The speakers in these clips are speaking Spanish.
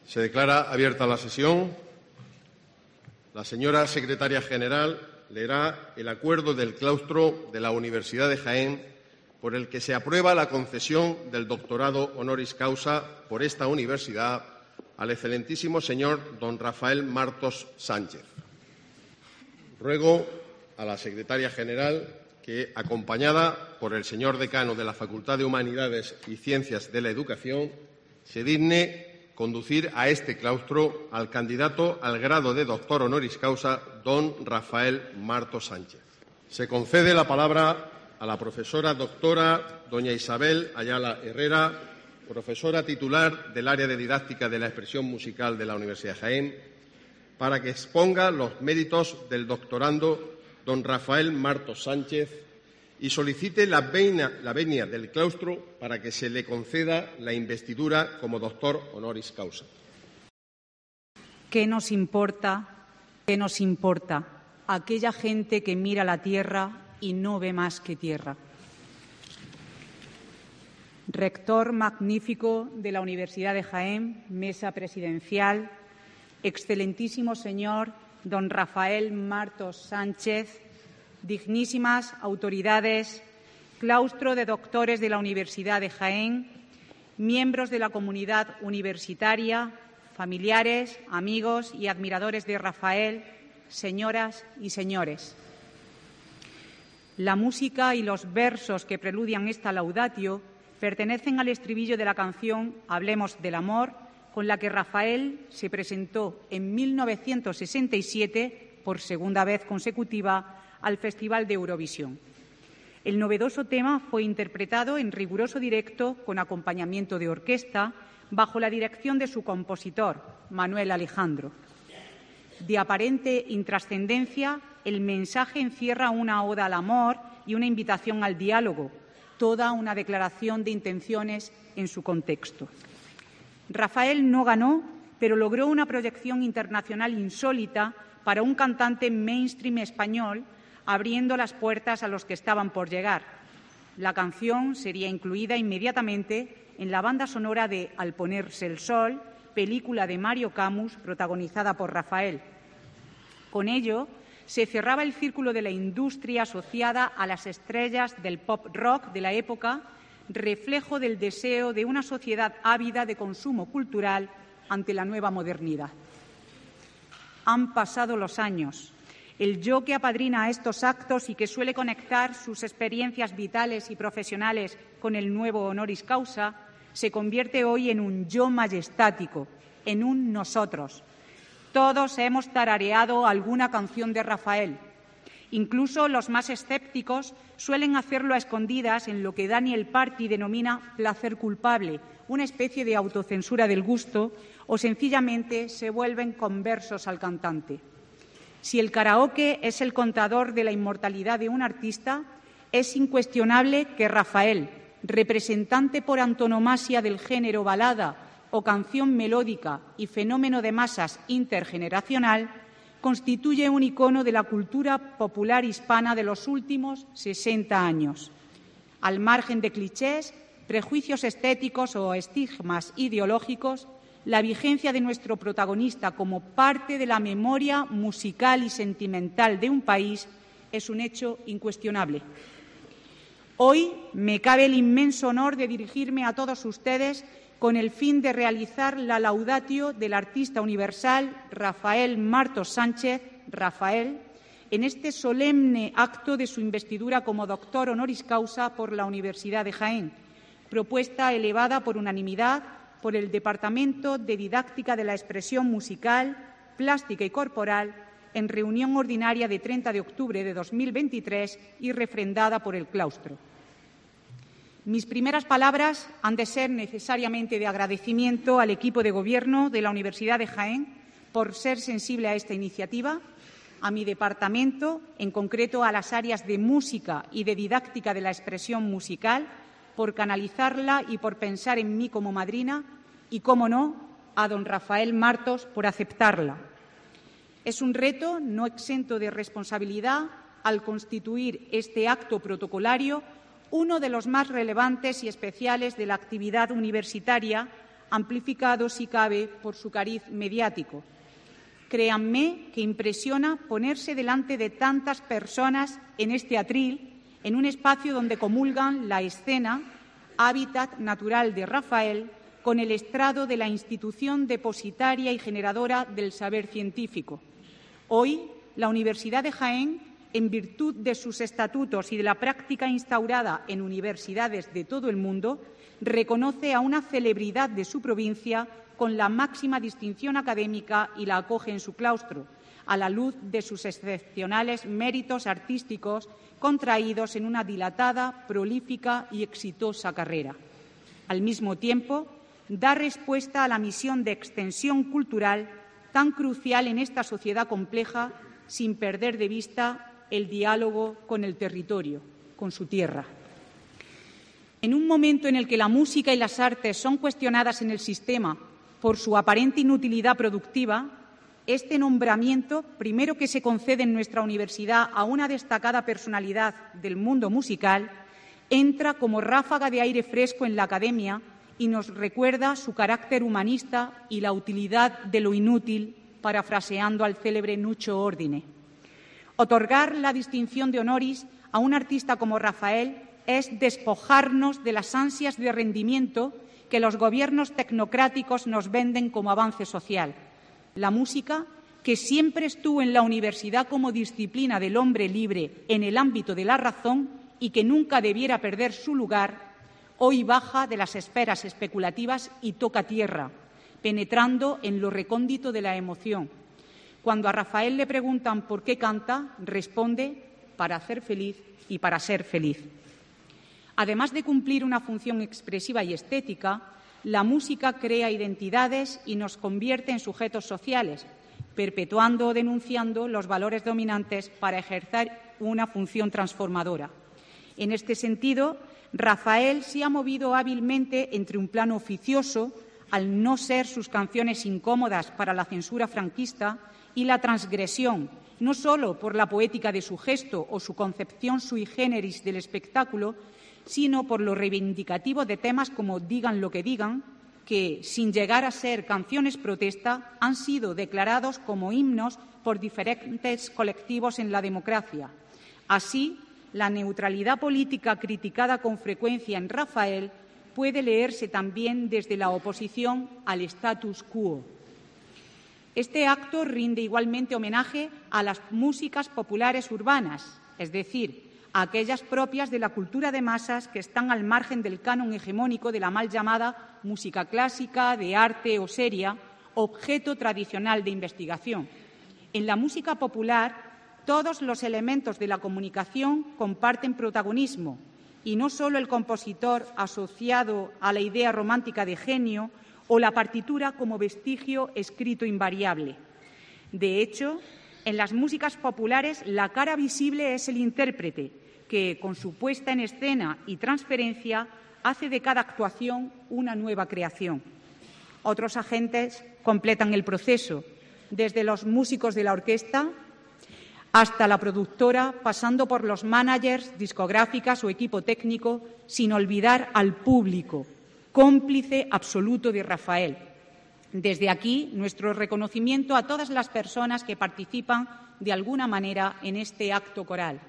Se declara abierta la sesión. La señora secretaria general leerá el acuerdo del claustro de la Universidad de Jaén por el que se aprueba la concesión del doctorado honoris causa por esta universidad al excelentísimo señor don Rafael Martos Sánchez. Ruego a la secretaria general que, acompañada por el señor decano de la Facultad de Humanidades y Ciencias de la Educación, se digne conducir a este claustro al candidato al grado de doctor honoris causa, don Rafael Martos Sánchez. Se concede la palabra a la profesora doctora doña Isabel Ayala Herrera, profesora titular del área de didáctica de la expresión musical de la Universidad de Jaén, para que exponga los méritos del doctorando don Rafael Martos Sánchez y solicite la venia del claustro para que se le conceda la investidura como doctor honoris causa. ¿Qué nos importa? ¿Qué nos importa? Aquella gente que mira la tierra y no ve más que tierra. Rector magnífico de la Universidad de Jaén, mesa presidencial, excelentísimo señor don Rafael Martos Sánchez, dignísimas autoridades, claustro de doctores de la Universidad de Jaén, miembros de la comunidad universitaria, familiares, amigos y admiradores de Rafael, señoras y señores. La música y los versos que preludian esta laudatio pertenecen al estribillo de la canción Hablemos del amor, con la que Rafael se presentó en 1967, por segunda vez consecutiva, al Festival de Eurovisión. El novedoso tema fue interpretado en riguroso directo con acompañamiento de orquesta bajo la dirección de su compositor, Manuel Alejandro. De aparente intrascendencia, el mensaje encierra una oda al amor y una invitación al diálogo, toda una declaración de intenciones en su contexto. Rafael no ganó, pero logró una proyección internacional insólita para un cantante mainstream español, abriendo las puertas a los que estaban por llegar. La canción sería incluida inmediatamente en la banda sonora de Al ponerse el sol, película de Mario Camus, protagonizada por Rafael. Con ello, se cerraba el círculo de la industria asociada a las estrellas del pop rock de la época, reflejo del deseo de una sociedad ávida de consumo cultural ante la nueva modernidad. Han pasado los años. El yo que apadrina a estos actos y que suele conectar sus experiencias vitales y profesionales con el nuevo honoris causa se convierte hoy en un yo majestático, en un nosotros. Todos hemos tarareado alguna canción de Rafael. Incluso los más escépticos suelen hacerlo a escondidas en lo que Daniel Party denomina placer culpable, una especie de autocensura del gusto, o sencillamente se vuelven conversos al cantante. Si el karaoke es el contador de la inmortalidad de un artista, es incuestionable que Rafael, representante por antonomasia del género balada o canción melódica y fenómeno de masas intergeneracional, constituye un icono de la cultura popular hispana de los últimos 60 años. Al margen de clichés, prejuicios estéticos o estigmas ideológicos, la vigencia de nuestro protagonista como parte de la memoria musical y sentimental de un país es un hecho incuestionable. Hoy me cabe el inmenso honor de dirigirme a todos ustedes con el fin de realizar la laudatio del artista universal Rafael Martos Sánchez, Rafael, en este solemne acto de su investidura como doctor honoris causa por la Universidad de Jaén, propuesta elevada por unanimidad por el Departamento de Didáctica de la Expresión Musical, Plástica y Corporal en reunión ordinaria de 30 de octubre de 2023 y refrendada por el claustro. Mis primeras palabras han de ser necesariamente de agradecimiento al equipo de Gobierno de la Universidad de Jaén por ser sensible a esta iniciativa, a mi departamento, en concreto a las áreas de música y de didáctica de la expresión musical, por canalizarla y por pensar en mí como madrina, y, cómo no, a don Rafael Martos por aceptarla. Es un reto no exento de responsabilidad al constituir este acto protocolario uno de los más relevantes y especiales de la actividad universitaria, amplificado, si cabe, por su cariz mediático. Créanme que impresiona ponerse delante de tantas personas en este atril, en un espacio donde comulgan la escena, hábitat natural de Rafael, con el estrado de la institución depositaria y generadora del saber científico. Hoy, la Universidad de Jaén, en virtud de sus estatutos y de la práctica instaurada en universidades de todo el mundo, reconoce a una celebridad de su provincia con la máxima distinción académica y la acoge en su claustro, a la luz de sus excepcionales méritos artísticos contraídos en una dilatada, prolífica y exitosa carrera. Al mismo tiempo, da respuesta a la misión de extensión cultural tan crucial en esta sociedad compleja, sin perder de vista el diálogo con el territorio, con su tierra. En un momento en el que la música y las artes son cuestionadas en el sistema por su aparente inutilidad productiva, este nombramiento, primero que se concede en nuestra universidad a una destacada personalidad del mundo musical, entra como ráfaga de aire fresco en la academia y nos recuerda su carácter humanista y la utilidad de lo inútil, parafraseando al célebre Nuccio Ordine. Otorgar la distinción de honoris a un artista como Rafael es despojarnos de las ansias de rendimiento que los gobiernos tecnocráticos nos venden como avance social. La música, que siempre estuvo en la universidad como disciplina del hombre libre en el ámbito de la razón y que nunca debiera perder su lugar, hoy baja de las esferas especulativas y toca tierra, penetrando en lo recóndito de la emoción. Cuando a Rafael le preguntan por qué canta, responde: para hacer feliz y para ser feliz. Además de cumplir una función expresiva y estética, la música crea identidades y nos convierte en sujetos sociales, perpetuando o denunciando los valores dominantes para ejercer una función transformadora. En este sentido, Rafael se ha movido hábilmente entre un plano oficioso, al no ser sus canciones incómodas para la censura franquista, y la transgresión, no solo por la poética de su gesto o su concepción sui generis del espectáculo, sino por lo reivindicativo de temas como Digan lo que digan, que, sin llegar a ser canciones protesta, han sido declarados como himnos por diferentes colectivos en la democracia. Así, la neutralidad política criticada con frecuencia en Rafael puede leerse también desde la oposición al status quo. Este acto rinde igualmente homenaje a las músicas populares urbanas, es decir, a aquellas propias de la cultura de masas que están al margen del canon hegemónico de la mal llamada música clásica, de arte o seria, objeto tradicional de investigación. En la música popular, todos los elementos de la comunicación comparten protagonismo, y no solo el compositor asociado a la idea romántica de genio o la partitura como vestigio escrito invariable. De hecho, en las músicas populares la cara visible es el intérprete, que, con su puesta en escena y transferencia, hace de cada actuación una nueva creación. Otros agentes completan el proceso, desde los músicos de la orquesta hasta la productora, pasando por los managers, discográficas o equipo técnico, sin olvidar al público, cómplice absoluto de Rafael. Desde aquí, nuestro reconocimiento a todas las personas que participan de alguna manera en este acto coral.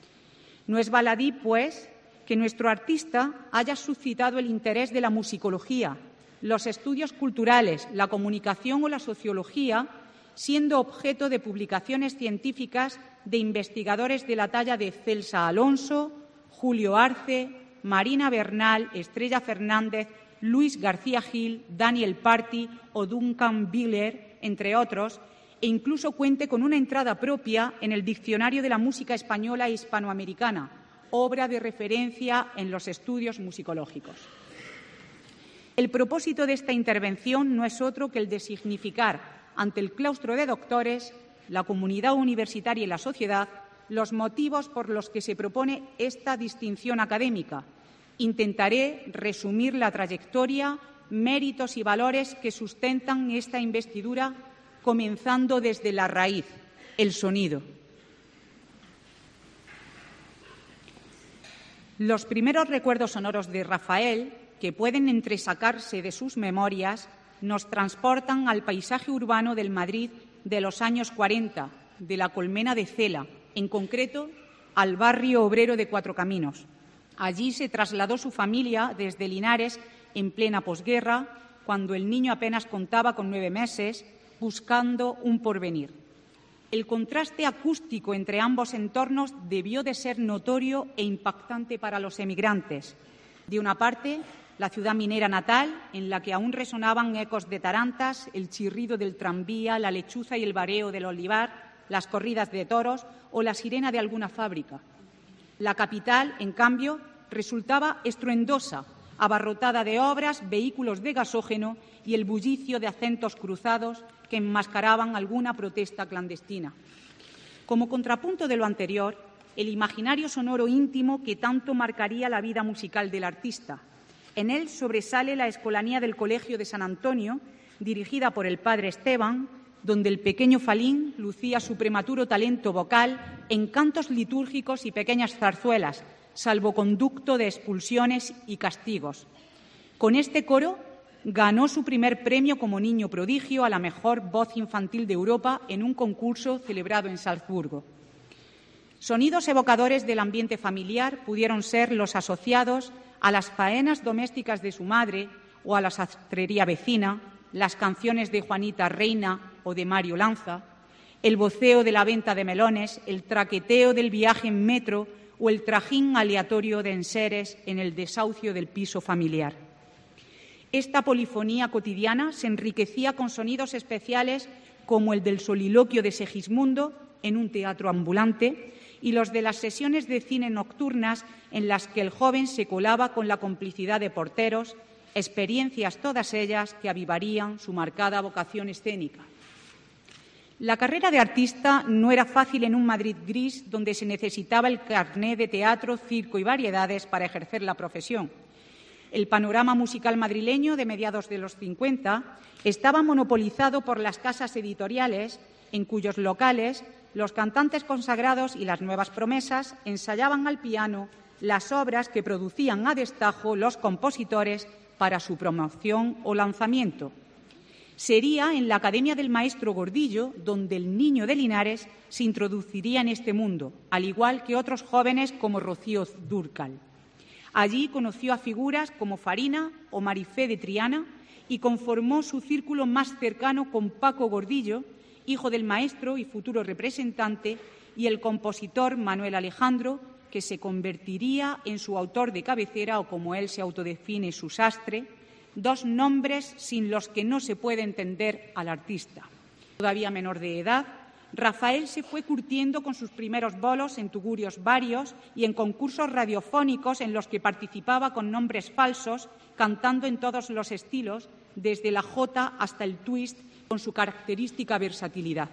No es baladí, pues, que nuestro artista haya suscitado el interés de la musicología, los estudios culturales, la comunicación o la sociología, siendo objeto de publicaciones científicas de investigadores de la talla de Celsa Alonso, Julio Arce, Marina Bernal, Estrella Fernández, Luis García Gil, Daniel Party o Duncan Biller, entre otros, e incluso cuente con una entrada propia en el Diccionario de la Música Española e Hispanoamericana, obra de referencia en los estudios musicológicos. El propósito de esta intervención no es otro que el de significar ante el claustro de doctores, la comunidad universitaria y la sociedad los motivos por los que se propone esta distinción académica. Intentaré resumir la trayectoria, méritos y valores que sustentan esta investidura, comenzando desde la raíz, el sonido. Los primeros recuerdos sonoros de Rafael, que pueden entresacarse de sus memorias, nos transportan al paisaje urbano del Madrid de los años 40, de la Colmena de Cela, en concreto al barrio obrero de Cuatro Caminos. Allí se trasladó su familia desde Linares en plena posguerra, cuando el niño apenas contaba con 9 meses, buscando un porvenir. El contraste acústico entre ambos entornos debió de ser notorio e impactante para los emigrantes. De una parte, la ciudad minera natal, en la que aún resonaban ecos de tarantas, el chirrido del tranvía, la lechuza y el vareo del olivar, las corridas de toros o la sirena de alguna fábrica. La capital, en cambio, resultaba estruendosa, abarrotada de obras, vehículos de gasógeno y el bullicio de acentos cruzados que enmascaraban alguna protesta clandestina. Como contrapunto de lo anterior, el imaginario sonoro íntimo que tanto marcaría la vida musical del artista. En él sobresale la escolanía del Colegio de San Antonio, dirigida por el padre Esteban, donde el pequeño Falín lucía su prematuro talento vocal en cantos litúrgicos y pequeñas zarzuelas, salvoconducto de expulsiones y castigos. Con este coro ganó su primer premio como niño prodigio a la mejor voz infantil de Europa en un concurso celebrado en Salzburgo. Sonidos evocadores del ambiente familiar pudieron ser los asociados a las faenas domésticas de su madre o a la sastrería vecina, las canciones de Juanita Reina o de Mario Lanza, el voceo de la venta de melones, el traqueteo del viaje en metro o el trajín aleatorio de enseres en el desahucio del piso familiar. Esta polifonía cotidiana se enriquecía con sonidos especiales como el del soliloquio de Segismundo en un teatro ambulante y los de las sesiones de cine nocturnas en las que el joven se colaba con la complicidad de porteros, experiencias todas ellas que avivarían su marcada vocación escénica. La carrera de artista no era fácil en un Madrid gris donde se necesitaba el carné de teatro, circo y variedades para ejercer la profesión. El panorama musical madrileño de mediados de los 50 estaba monopolizado por las casas editoriales, en cuyos locales los cantantes consagrados y las nuevas promesas ensayaban al piano las obras que producían a destajo los compositores para su promoción o lanzamiento. Sería en la Academia del Maestro Gordillo donde el niño de Linares se introduciría en este mundo, al igual que otros jóvenes como Rocío Dúrcal. Allí conoció a figuras como Farina o Marifé de Triana y conformó su círculo más cercano con Paco Gordillo, hijo del maestro y futuro representante, y el compositor Manuel Alejandro, que se convertiría en su autor de cabecera o, como él se autodefine, su sastre, dos nombres sin los que no se puede entender al artista. Todavía menor de edad, Rafael se fue curtiendo con sus primeros bolos en tugurios varios y en concursos radiofónicos en los que participaba con nombres falsos, cantando en todos los estilos, desde la jota hasta el twist, con su característica versatilidad.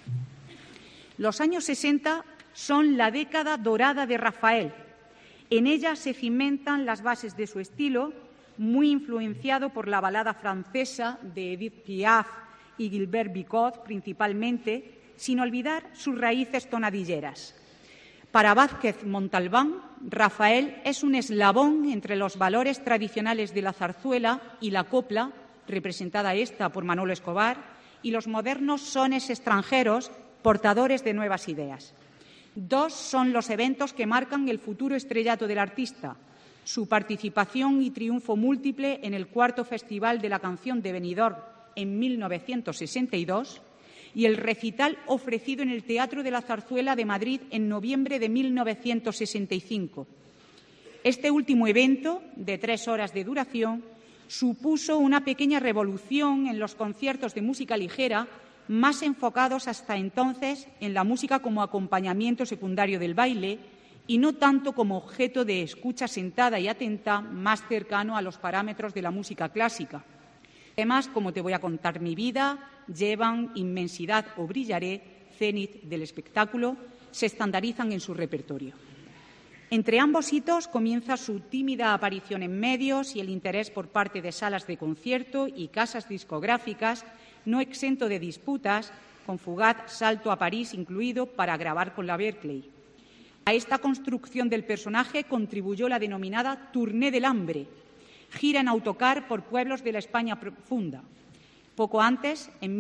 Los años 60 son la década dorada de Rafael. En ella se cimentan las bases de su estilo, muy influenciado por la balada francesa de Edith Piaf y Gilbert Bicot principalmente, sin olvidar sus raíces tonadilleras. Para Vázquez Montalbán, Rafael es un eslabón entre los valores tradicionales de la zarzuela y la copla, representada esta por Manolo Escobar, y los modernos sones extranjeros portadores de nuevas ideas. Dos son los eventos que marcan el futuro estrellato del artista: su participación y triunfo múltiple en el cuarto Festival de la Canción de Benidorm en 1962 y el recital ofrecido en el Teatro de la Zarzuela de Madrid en noviembre de 1965. Este último evento, de 3 horas de duración, supuso una pequeña revolución en los conciertos de música ligera, más enfocados hasta entonces en la música como acompañamiento secundario del baile y no tanto como objeto de escucha sentada y atenta, más cercano a los parámetros de la música clásica. Temas como Te voy a contar mi vida, Llevan, Inmensidad o Brillaré, cénit del espectáculo, se estandarizan en su repertorio. Entre ambos hitos comienza su tímida aparición en medios y el interés por parte de salas de concierto y casas discográficas, no exento de disputas, con fugaz salto a París incluido para grabar con la Berkeley. A esta construcción del personaje contribuyó la denominada Tournée del Hambre, gira en autocar por pueblos de la España profunda. Poco antes, en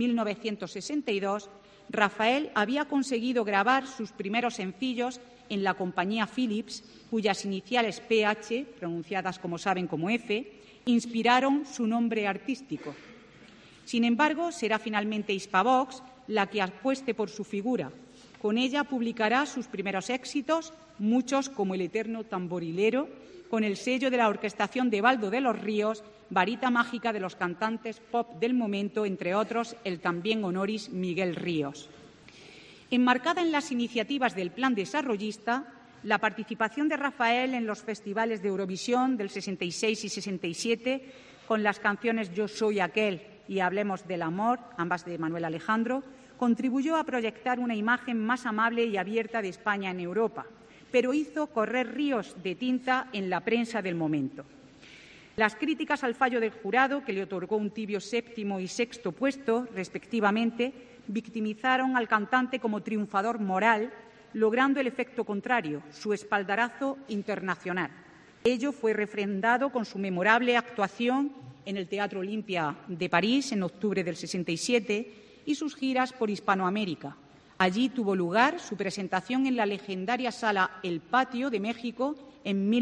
1962, Rafael había conseguido grabar sus primeros sencillos en la compañía Philips, cuyas iniciales PH, pronunciadas como saben como F, inspiraron su nombre artístico. Sin embargo, será finalmente Hispavox la que apueste por su figura. Con ella publicará sus primeros éxitos, muchos como El eterno tamborilero, con el sello de la orquestación de Baldo de los Ríos, varita mágica de los cantantes pop del momento, entre otros el también honoris Miguel Ríos. Enmarcada en las iniciativas del Plan Desarrollista, la participación de Rafael en los festivales de Eurovisión del 66 y 67, con las canciones Yo soy aquel y Hablemos del amor, ambas de Manuel Alejandro, contribuyó a proyectar una imagen más amable y abierta de España en Europa, pero hizo correr ríos de tinta en la prensa del momento. Las críticas al fallo del jurado, que le otorgó un tibio séptimo y sexto puesto, respectivamente, victimizaron al cantante como triunfador moral, logrando el efecto contrario, su espaldarazo internacional. Ello fue refrendado con su memorable actuación en el Teatro Olimpia de París en octubre del 67 y sus giras por Hispanoamérica. Allí tuvo lugar su presentación en la legendaria sala El Patio de México en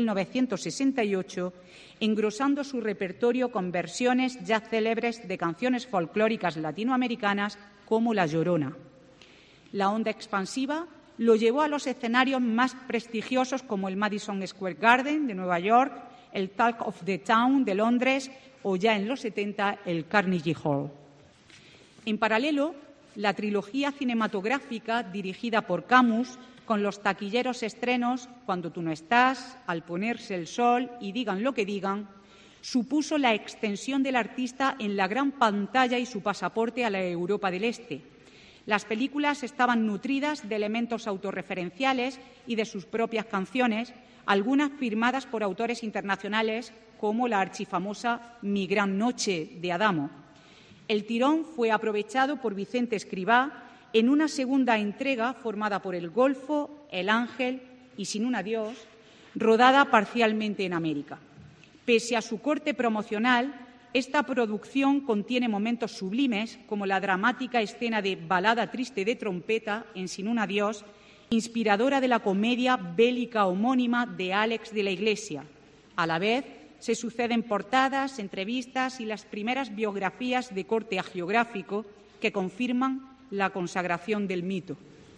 1968, engrosando su repertorio con versiones ya célebres de canciones folclóricas latinoamericanas como La Llorona. La onda expansiva lo llevó a los escenarios más prestigiosos como el Madison Square Garden de Nueva York, el Talk of the Town de Londres o ya en los 70 el Carnegie Hall. En paralelo, la trilogía cinematográfica dirigida por Camus, con los taquilleros estrenos Cuando tú no estás, Al ponerse el sol y Digan lo que digan, supuso la extensión del artista en la gran pantalla y su pasaporte a la Europa del Este. Las películas estaban nutridas de elementos autorreferenciales y de sus propias canciones, algunas firmadas por autores internacionales como la archifamosa Mi gran noche de Adamo. El tirón fue aprovechado por Vicente Escrivá en una segunda entrega formada por El Golfo, El Ángel y Sin un adiós, rodada parcialmente en América. Pese a su corte promocional, esta producción contiene momentos sublimes, como la dramática escena de Balada triste de trompeta en Sin un adiós, inspiradora de la comedia bélica homónima de Álex de la Iglesia. A la vez, se suceden portadas, entrevistas y las primeras biografías de corte hagiográfico que confirman la consagración del mito.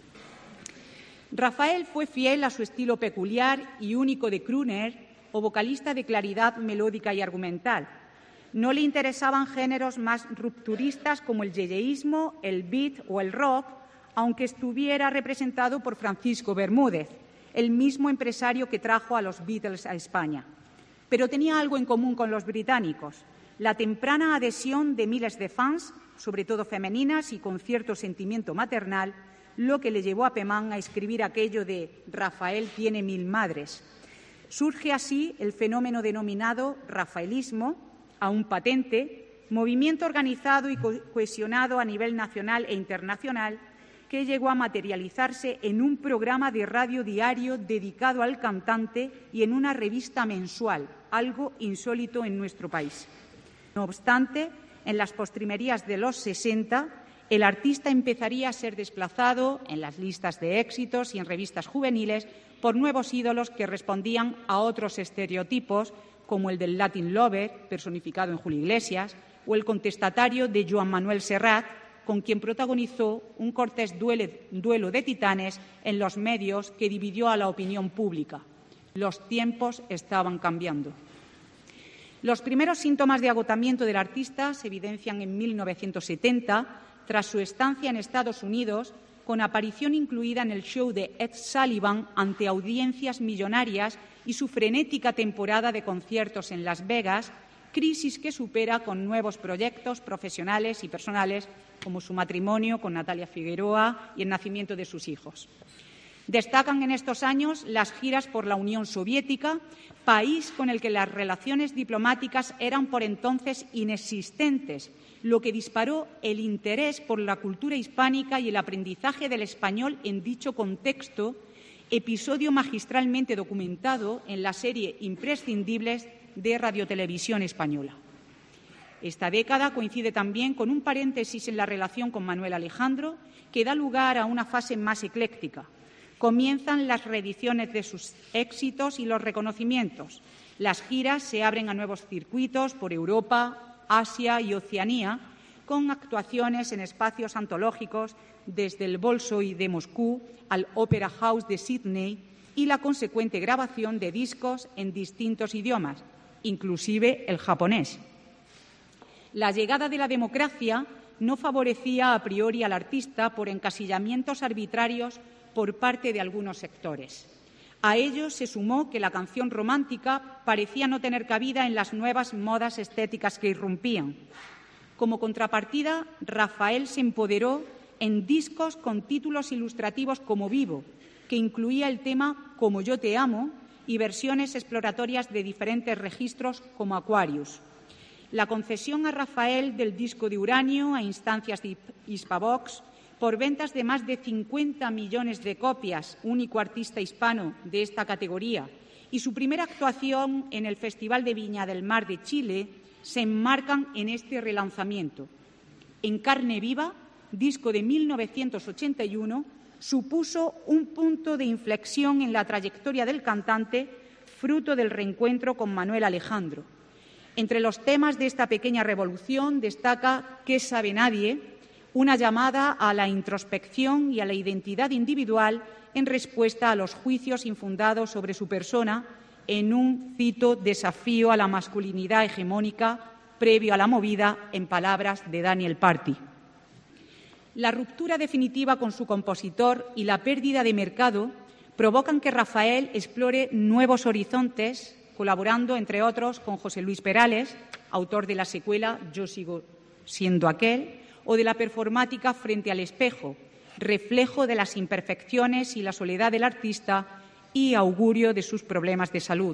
Rafael fue fiel a su estilo peculiar y único de crooner o vocalista de claridad melódica y argumental. No le interesaban géneros más rupturistas como el yeyeísmo, el beat o el rock, aunque estuviera representado por Francisco Bermúdez, el mismo empresario que trajo a los Beatles a España. Pero tenía algo en común con los británicos: la temprana adhesión de miles de fans, sobre todo femeninas y con cierto sentimiento maternal, lo que le llevó a Pemán a escribir aquello de «Rafael tiene 1000 madres». Surge así el fenómeno denominado rafaelismo, aún patente, movimiento organizado y cohesionado a nivel nacional e internacional, que llegó a materializarse en un programa de radio diario dedicado al cantante y en una revista mensual, algo insólito en nuestro país. No obstante, en las postrimerías de los 60, el artista empezaría a ser desplazado en las listas de éxitos y en revistas juveniles por nuevos ídolos que respondían a otros estereotipos, como el del Latin Lover, personificado en Julio Iglesias, o el contestatario de Joan Manuel Serrat, con quien protagonizó un cortés duelo de titanes en los medios que dividió a la opinión pública. Los tiempos estaban cambiando. Los primeros síntomas de agotamiento del artista se evidencian en 1970, tras su estancia en Estados Unidos, con aparición incluida en el show de Ed Sullivan ante audiencias millonarias y su frenética temporada de conciertos en Las Vegas, crisis que supera con nuevos proyectos profesionales y personales, como su matrimonio con Natalia Figueroa y el nacimiento de sus hijos. Destacan en estos años las giras por la Unión Soviética, país con el que las relaciones diplomáticas eran por entonces inexistentes, lo que disparó el interés por la cultura hispánica y el aprendizaje del español en dicho contexto, episodio magistralmente documentado en la serie Imprescindibles de Radiotelevisión Española. Esta década coincide también con un paréntesis en la relación con Manuel Alejandro, que da lugar a una fase más ecléctica. Comienzan las reediciones de sus éxitos y los reconocimientos. Las giras se abren a nuevos circuitos por Europa, Asia y Oceanía, con actuaciones en espacios antológicos desde el Bolshoi de Moscú al Opera House de Sídney y la consecuente grabación de discos en distintos idiomas, inclusive el japonés. La llegada de la democracia no favorecía a priori al artista por encasillamientos arbitrarios por parte de algunos sectores. A ello se sumó que la canción romántica parecía no tener cabida en las nuevas modas estéticas que irrumpían. Como contrapartida, Rafael se empoderó en discos con títulos ilustrativos como Vivo, que incluía el tema Como yo te amo y versiones exploratorias de diferentes registros como Aquarius. La concesión a Rafael del disco de Uranio a instancias de Hispavox por ventas de más de 50 millones de copias, único artista hispano de esta categoría, y su primera actuación en el Festival de Viña del Mar de Chile se enmarcan en este relanzamiento. En Carne Viva, disco de 1981, supuso un punto de inflexión en la trayectoria del cantante, fruto del reencuentro con Manuel Alejandro. Entre los temas de esta pequeña revolución destaca ¿Qué sabe nadie?, una llamada a la introspección y a la identidad individual en respuesta a los juicios infundados sobre su persona en un, cito, desafío a la masculinidad hegemónica previo a la movida, en palabras de Daniel Party. La ruptura definitiva con su compositor y la pérdida de mercado provocan que Rafael explore nuevos horizontes, colaborando, entre otros, con José Luis Perales, autor de la secuela Yo sigo siendo aquel, o de la performática Frente al espejo, reflejo de las imperfecciones y la soledad del artista y augurio de sus problemas de salud.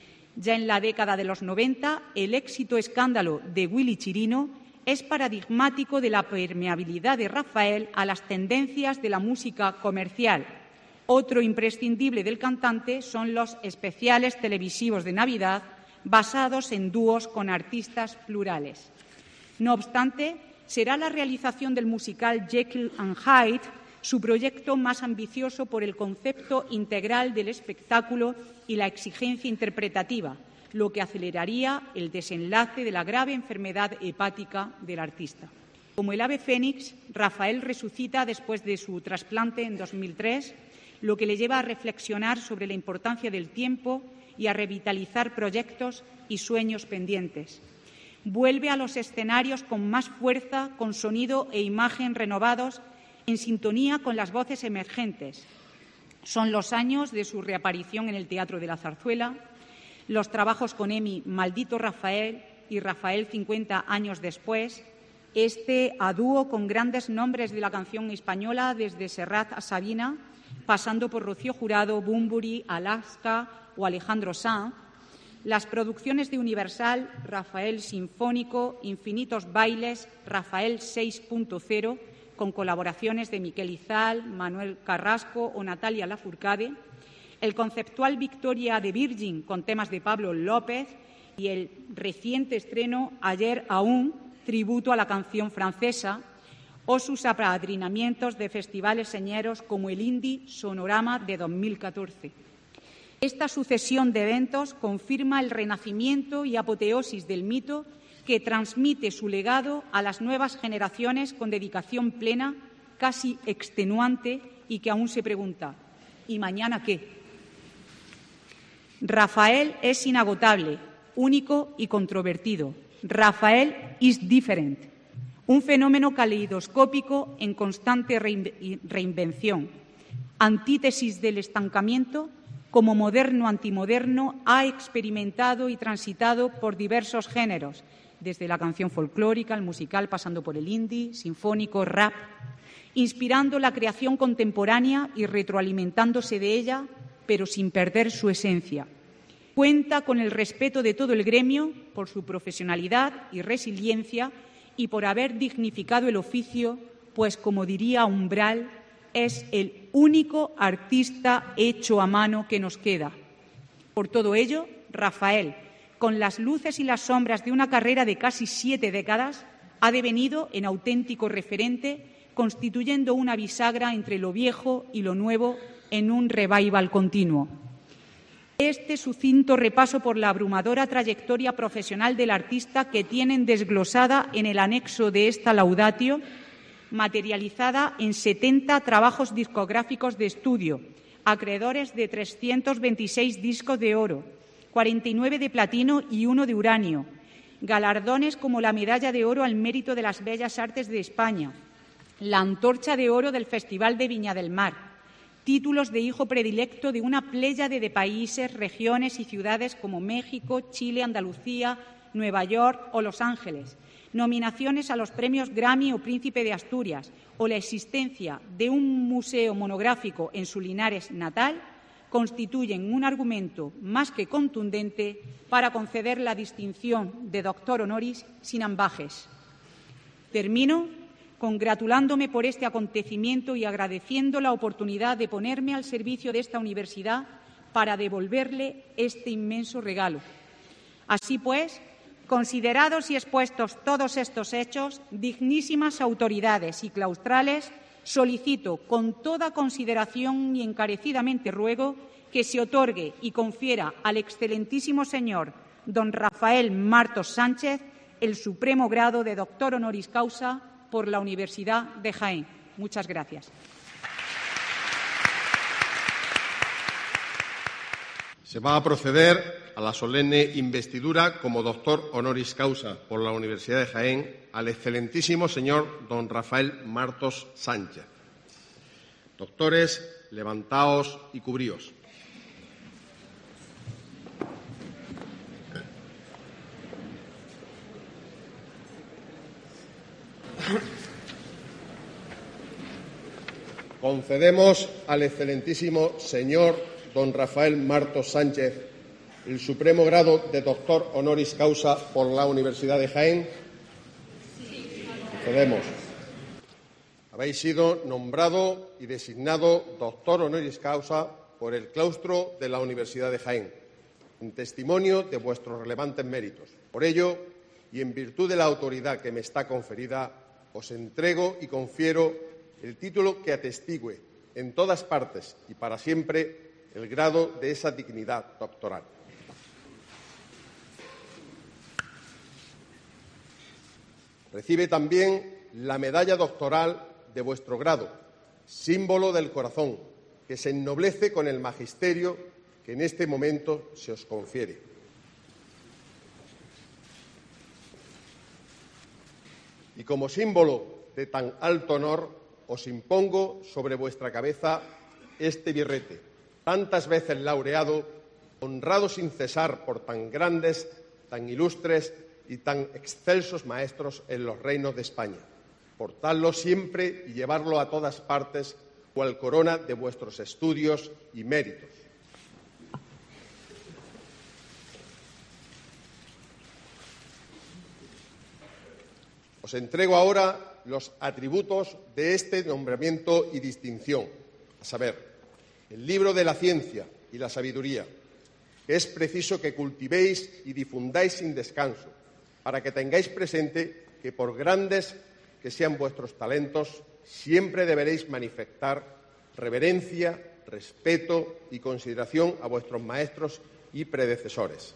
Ya en la década de los 90, el éxito escándalo de Willy Chirino es paradigmático de la permeabilidad de Rafael a las tendencias de la música comercial. Otro imprescindible del cantante son los especiales televisivos de Navidad basados en dúos con artistas plurales. No obstante, será la realización del musical Jekyll and Hyde su proyecto más ambicioso por el concepto integral del espectáculo y la exigencia interpretativa, lo que aceleraría el desenlace de la grave enfermedad hepática del artista. Como el ave fénix, Rafael resucita después de su trasplante en 2003, lo que le lleva a reflexionar sobre la importancia del tiempo y a revitalizar proyectos y sueños pendientes. Vuelve a los escenarios con más fuerza, con sonido e imagen renovados, en sintonía con las voces emergentes. Son los años de su reaparición en el Teatro de la Zarzuela, los trabajos con Emi Maldito Rafael y Rafael 50 años después, este a dúo con grandes nombres de la canción española desde Serrat a Sabina, pasando por Rocío Jurado, Bunbury, Alaska o Alejandro Sanz, las producciones de Universal, Rafael Sinfónico, Infinitos Bailes, Rafael 6.0, con colaboraciones de Miquel Izal, Manuel Carrasco o Natalia Lafourcade, el conceptual Victoria de Virgin con temas de Pablo López y el reciente estreno Ayer aún, tributo a la canción francesa, o sus apadrinamientos de festivales señeros como el Indie Sonorama de 2014. Esta sucesión de eventos confirma el renacimiento y apoteosis del mito que transmite su legado a las nuevas generaciones con dedicación plena, casi extenuante, y que aún se pregunta ¿y mañana qué? Rafael es inagotable, único y controvertido. Rafael is different, un fenómeno caleidoscópico en constante reinvención. Antítesis del estancamiento, como moderno antimoderno, ha experimentado y transitado por diversos géneros, desde la canción folclórica, el musical, pasando por el indie, sinfónico, rap, inspirando la creación contemporánea y retroalimentándose de ella, pero sin perder su esencia. Cuenta con el respeto de todo el gremio por su profesionalidad y resiliencia y por haber dignificado el oficio, pues, como diría Umbral, es el único artista hecho a mano que nos queda. Por todo ello, Rafael, con las luces y las sombras de una carrera de casi 7 décadas, ha devenido en auténtico referente, constituyendo una bisagra entre lo viejo y lo nuevo en un revival continuo. Este sucinto repaso por la abrumadora trayectoria profesional del artista que tienen desglosada en el anexo de esta laudatio, materializada en 70 trabajos discográficos de estudio, acreedores de 326 discos de oro, 49 de platino y 1 de uranio, galardones como la Medalla de Oro al Mérito de las Bellas Artes de España, la Antorcha de Oro del Festival de Viña del Mar, títulos de hijo predilecto de una pléyade de países, regiones y ciudades como México, Chile, Andalucía, Nueva York o Los Ángeles, nominaciones a los premios Grammy o Príncipe de Asturias o la existencia de un museo monográfico en su Linares natal, constituyen un argumento más que contundente para conceder la distinción de doctor honoris sin ambages. Termino congratulándome por este acontecimiento y agradeciendo la oportunidad de ponerme al servicio de esta universidad para devolverle este inmenso regalo. Así pues, considerados y expuestos todos estos hechos, dignísimas autoridades y claustrales, solicito con toda consideración y encarecidamente ruego que se otorgue y confiera al excelentísimo señor don Rafael Martos Sánchez el supremo grado de doctor honoris causa por la Universidad de Jaén. Muchas gracias. Se va a proceder a la solemne investidura como doctor honoris causa por la Universidad de Jaén al excelentísimo señor don Rafael Martos Sánchez. Doctores, levantaos y cubríos. Concedemos al excelentísimo señor don Rafael Martos Sánchez el supremo grado de doctor honoris causa por la Universidad de Jaén. Sí. Concedemos. Habéis sido nombrado y designado doctor honoris causa por el claustro de la Universidad de Jaén, en testimonio de vuestros relevantes méritos. Por ello, y en virtud de la autoridad que me está conferida, os entrego y confiero el título que atestigue en todas partes y para siempre el grado de esa dignidad doctoral. Recibe también la medalla doctoral de vuestro grado, símbolo del corazón, que se ennoblece con el magisterio que en este momento se os confiere. Y como símbolo de tan alto honor, os impongo sobre vuestra cabeza este birrete, tantas veces laureado, honrado sin cesar por tan grandes, tan ilustres y tan excelsos maestros en los reinos de España. Portadlo siempre y llevarlo a todas partes, cual corona de vuestros estudios y méritos. Os entrego ahora los atributos de este nombramiento y distinción, a saber, el libro de la ciencia y la sabiduría, que es preciso que cultivéis y difundáis sin descanso, para que tengáis presente que, por grandes que sean vuestros talentos, siempre deberéis manifestar reverencia, respeto y consideración a vuestros maestros y predecesores.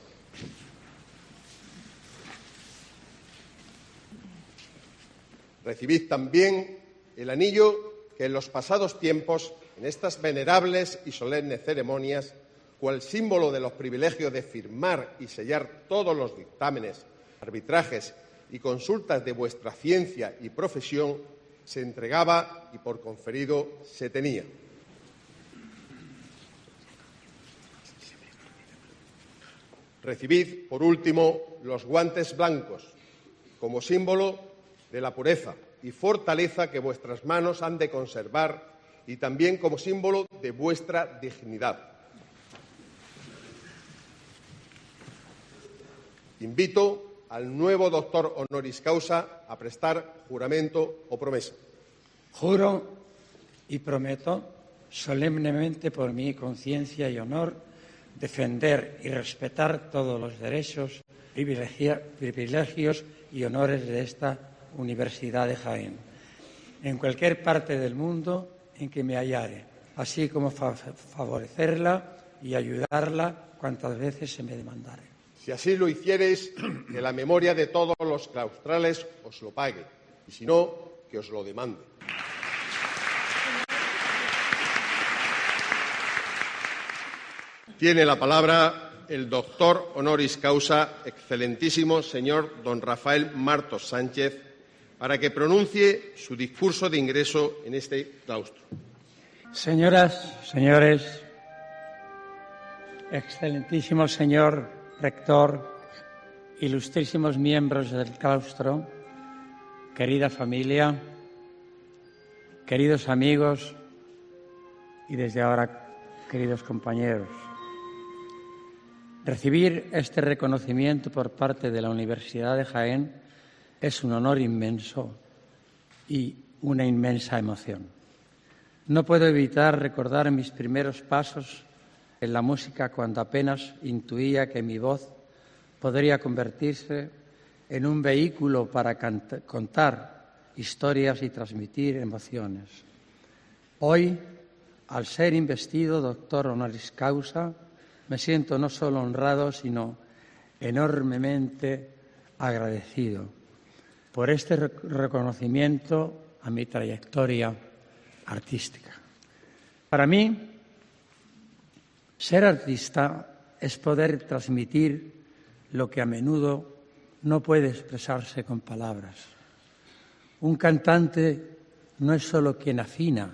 Recibid también el anillo que en los pasados tiempos, en estas venerables y solemnes ceremonias, cual símbolo de los privilegios de firmar y sellar todos los dictámenes, arbitrajes y consultas de vuestra ciencia y profesión, se entregaba y por conferido se tenía. Recibid, por último, los guantes blancos, como símbolo de la pureza y fortaleza que vuestras manos han de conservar y también como símbolo de vuestra dignidad. Invito al nuevo doctor honoris causa a prestar juramento o promesa. Juro y prometo solemnemente por mi conciencia y honor defender y respetar todos los derechos, privilegios y honores de esta Universidad de Jaén, en cualquier parte del mundo en que me hallare, así como favorecerla y ayudarla cuantas veces se me demandare. Si así lo hiciereis, que la memoria de todos los claustrales os lo pague, y si no, que os lo demande. Tiene la palabra el doctor honoris causa, excelentísimo señor don Rafael Martos Sánchez, para que pronuncie su discurso de ingreso en este claustro. Señoras, señores, excelentísimo señor rector, ilustrísimos miembros del claustro, querida familia, queridos amigos y desde ahora queridos compañeros. Recibir este reconocimiento por parte de la Universidad de Jaén es un honor inmenso y una inmensa emoción. No puedo evitar recordar mis primeros pasos en la música cuando apenas intuía que mi voz podría convertirse en un vehículo para contar historias y transmitir emociones. Hoy, al ser investido doctor honoris causa, me siento no solo honrado, sino enormemente agradecido por este reconocimiento a mi trayectoria artística. Para mí, ser artista es poder transmitir lo que a menudo no puede expresarse con palabras. Un cantante no es solo quien afina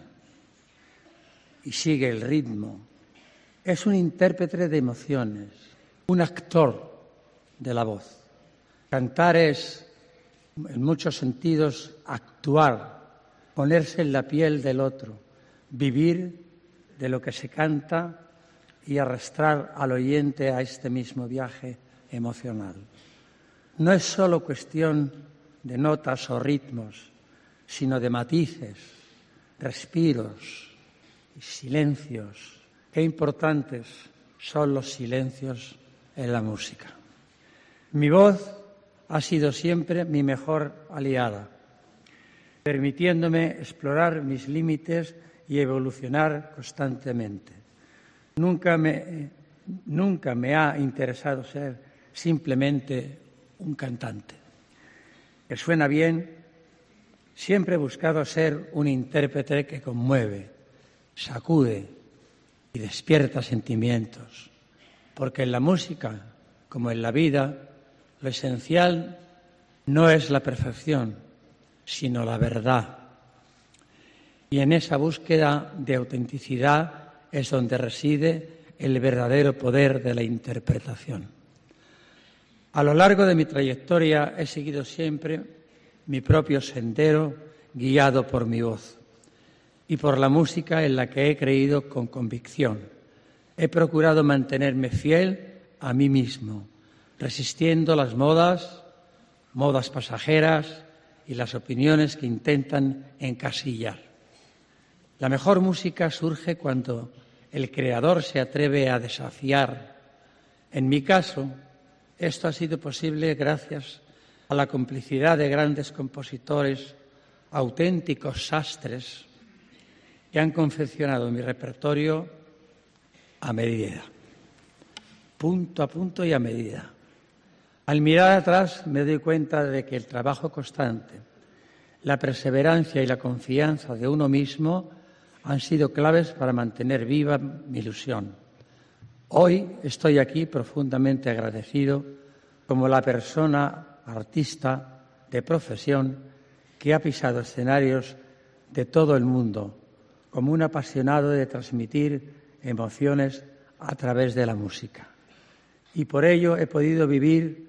y sigue el ritmo, es un intérprete de emociones, un actor de la voz. Cantar es, en muchos sentidos, actuar, ponerse en la piel del otro, vivir de lo que se canta y arrastrar al oyente a este mismo viaje emocional. No es solo cuestión de notas o ritmos, sino de matices, respiros y silencios. Qué importantes son los silencios en la música. Mi voz ha sido siempre mi mejor aliada, permitiéndome explorar mis límites y evolucionar constantemente. Nunca me ha interesado ser simplemente un cantante que suena bien. Siempre he buscado ser un intérprete que conmueve, sacude y despierta sentimientos, porque en la música, como en la vida, lo esencial no es la perfección, sino la verdad. Y en esa búsqueda de autenticidad es donde reside el verdadero poder de la interpretación. A lo largo de mi trayectoria he seguido siempre mi propio sendero guiado por mi voz y por la música en la que he creído con convicción. He procurado mantenerme fiel a mí mismo, resistiendo las modas pasajeras y las opiniones que intentan encasillar. La mejor música surge cuando el creador se atreve a desafiar. En mi caso, esto ha sido posible gracias a la complicidad de grandes compositores, auténticos sastres, que han confeccionado mi repertorio a medida, punto a punto y a medida. Al mirar atrás me doy cuenta de que el trabajo constante, la perseverancia y la confianza de uno mismo han sido claves para mantener viva mi ilusión. Hoy estoy aquí profundamente agradecido como la persona artista de profesión que ha pisado escenarios de todo el mundo, como un apasionado de transmitir emociones a través de la música. Y por ello he podido vivir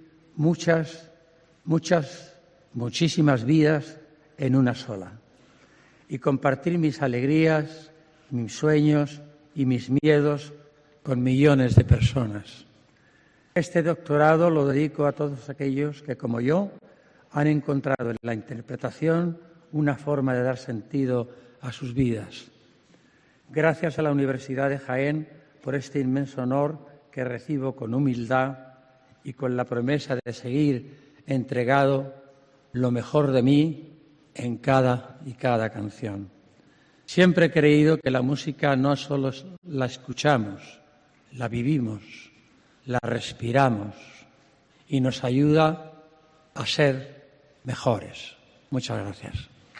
muchísimas vidas en una sola y compartir mis alegrías, mis sueños y mis miedos con millones de personas. Este doctorado lo dedico a todos aquellos que, como yo, han encontrado en la interpretación una forma de dar sentido a sus vidas. Gracias a la Universidad de Jaén por este inmenso honor que recibo con humildad y con la promesa de seguir entregado lo mejor de mí en cada canción. Siempre he creído que la música no solo la escuchamos, la vivimos, la respiramos y nos ayuda a ser mejores. Muchas gracias.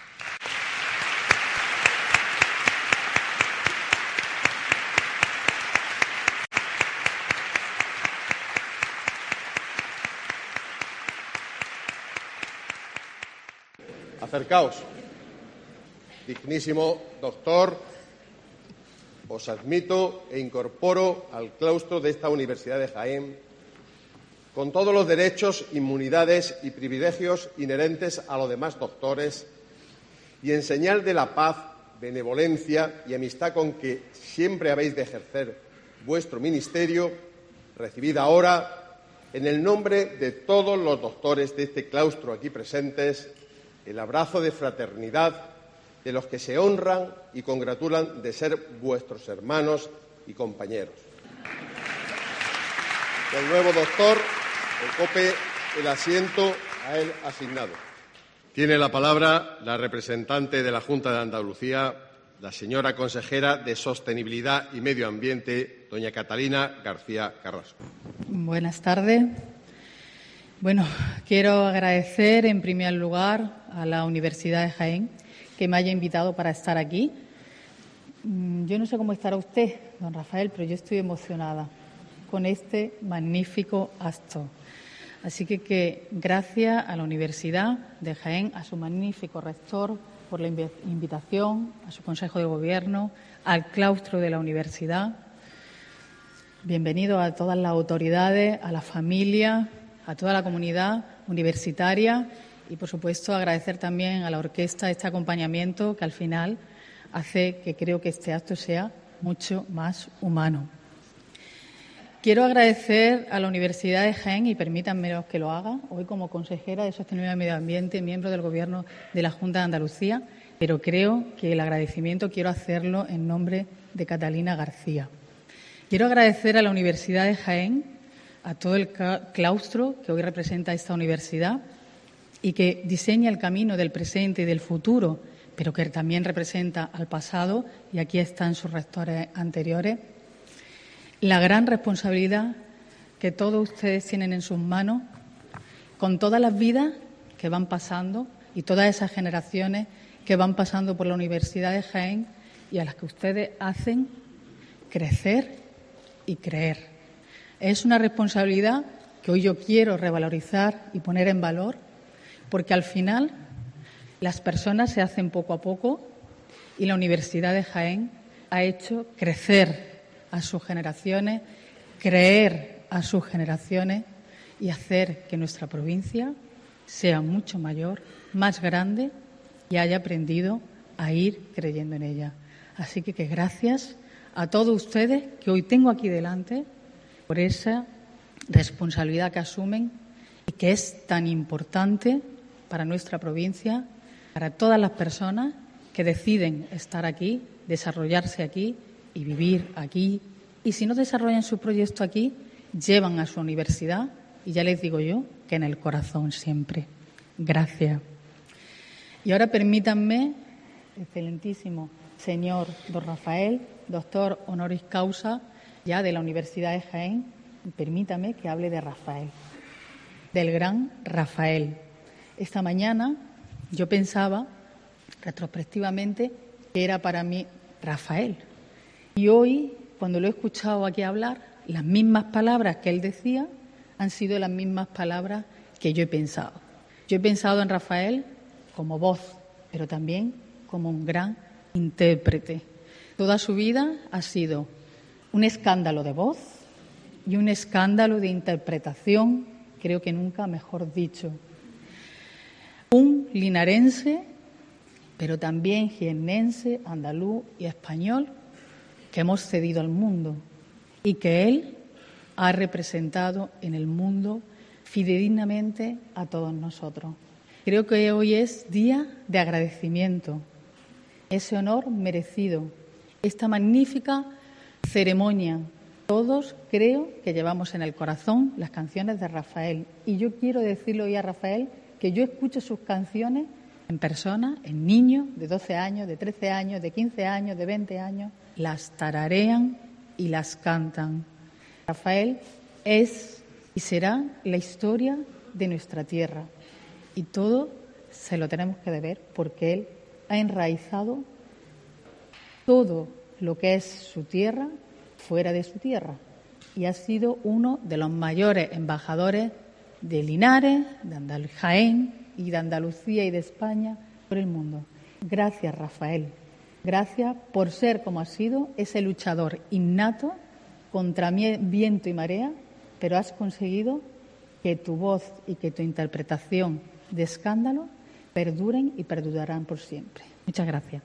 Acercaos. Dignísimo doctor, os admito e incorporo al claustro de esta Universidad de Jaén con todos los derechos, inmunidades y privilegios inherentes a los demás doctores y en señal de la paz, benevolencia y amistad con que siempre habéis de ejercer vuestro ministerio, recibid ahora, en el nombre de todos los doctores de este claustro aquí presentes, el abrazo de fraternidad de los que se honran y congratulan de ser vuestros hermanos y compañeros. El nuevo doctor ocupe el asiento a él asignado. Tiene la palabra la representante de la Junta de Andalucía, la señora consejera de Sostenibilidad y Medio Ambiente, doña Catalina García Carrasco. Buenas tardes. Bueno, quiero agradecer en primer lugar a la Universidad de Jaén que me haya invitado para estar aquí. Yo no sé cómo estará usted, don Rafael, pero yo estoy emocionada con este magnífico acto. Así que gracias a la Universidad de Jaén, a su magnífico rector por la invitación, a su Consejo de Gobierno, al claustro de la Universidad. Bienvenido a todas las autoridades, a la familia, a toda la comunidad universitaria y, por supuesto, agradecer también a la orquesta este acompañamiento que al final hace que creo que este acto sea mucho más humano. Quiero agradecer a la Universidad de Jaén, y permítanme que lo haga, hoy como consejera de Sostenibilidad y Medio Ambiente, miembro del Gobierno de la Junta de Andalucía, pero creo que el agradecimiento quiero hacerlo en nombre de Catalina García. Quiero agradecer a la Universidad de Jaén, a todo el claustro que hoy representa esta universidad y que diseña el camino del presente y del futuro, pero que también representa al pasado, y aquí están sus rectores anteriores, la gran responsabilidad que todos ustedes tienen en sus manos con todas las vidas que van pasando y todas esas generaciones que van pasando por la Universidad de Jaén y a las que ustedes hacen crecer y creer. Es una responsabilidad que hoy yo quiero revalorizar y poner en valor, porque al final las personas se hacen poco a poco y la Universidad de Jaén ha hecho crecer a sus generaciones, creer a sus generaciones y hacer que nuestra provincia sea mucho mayor, más grande y haya aprendido a ir creyendo en ella. Así que gracias a todos ustedes que hoy tengo aquí delante por esa responsabilidad que asumen y que es tan importante para nuestra provincia, para todas las personas que deciden estar aquí, desarrollarse aquí y vivir aquí. Y si no desarrollan su proyecto aquí, llevan a su universidad y ya les digo yo que en el corazón siempre. Gracias. Y ahora permítanme, excelentísimo señor don Rafael, doctor honoris causa ya de la Universidad de Jaén, permítame que hable de Rafael, del gran Rafael. Esta mañana yo pensaba, retrospectivamente, que era para mí Rafael. Y hoy, cuando lo he escuchado aquí hablar, las mismas palabras que él decía han sido las mismas palabras que yo he pensado. Yo he pensado en Rafael como voz, pero también como un gran intérprete. Toda su vida ha sido un escándalo de voz y un escándalo de interpretación, creo que nunca mejor dicho. Un linarense, pero también jiennense, andaluz y español, que hemos cedido al mundo y que él ha representado en el mundo fidedignamente a todos nosotros. Creo que hoy es día de agradecimiento, ese honor merecido, esta magnífica ceremonia Todos creo que llevamos en el corazón las canciones de Rafael. Y yo quiero decirle hoy a Rafael que yo escucho sus canciones en persona, en niños de 12 años, de 13 años, de 15 años, de 20 años. Las tararean y las cantan. Rafael es y será la historia de nuestra tierra. Y todo se lo tenemos que deber porque él ha enraizado todo lo que es su tierra fuera de su tierra y ha sido uno de los mayores embajadores de Linares, de Jaén y de Andalucía y de España por el mundo. Gracias, Rafael. Gracias por ser, como has sido, ese luchador innato contra viento y marea, pero has conseguido que tu voz y que tu interpretación de Escándalo perduren y perdurarán por siempre. Muchas gracias.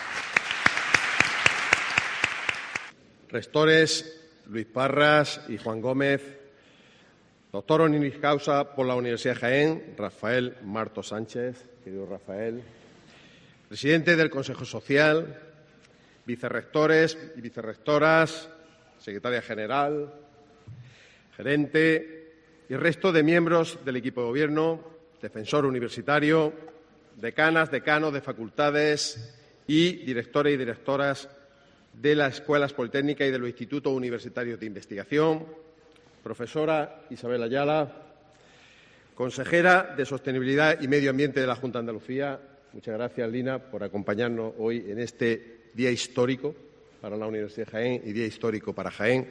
Rectores Luis Parras y Juan Gómez, doctor honoris causa por la Universidad de Jaén, Rafael Martos Sánchez, querido Rafael, presidente del Consejo Social, vicerrectores y vicerrectoras, secretaria general, gerente y resto de miembros del equipo de gobierno, defensor universitario, decanas, decanos de facultades y directores y directoras de las escuelas politécnicas y de los institutos universitarios de investigación, profesora Isabel Ayala, consejera de Sostenibilidad y Medio Ambiente de la Junta de Andalucía. Muchas gracias, Lina, por acompañarnos hoy en este día histórico para la Universidad de Jaén y día histórico para Jaén.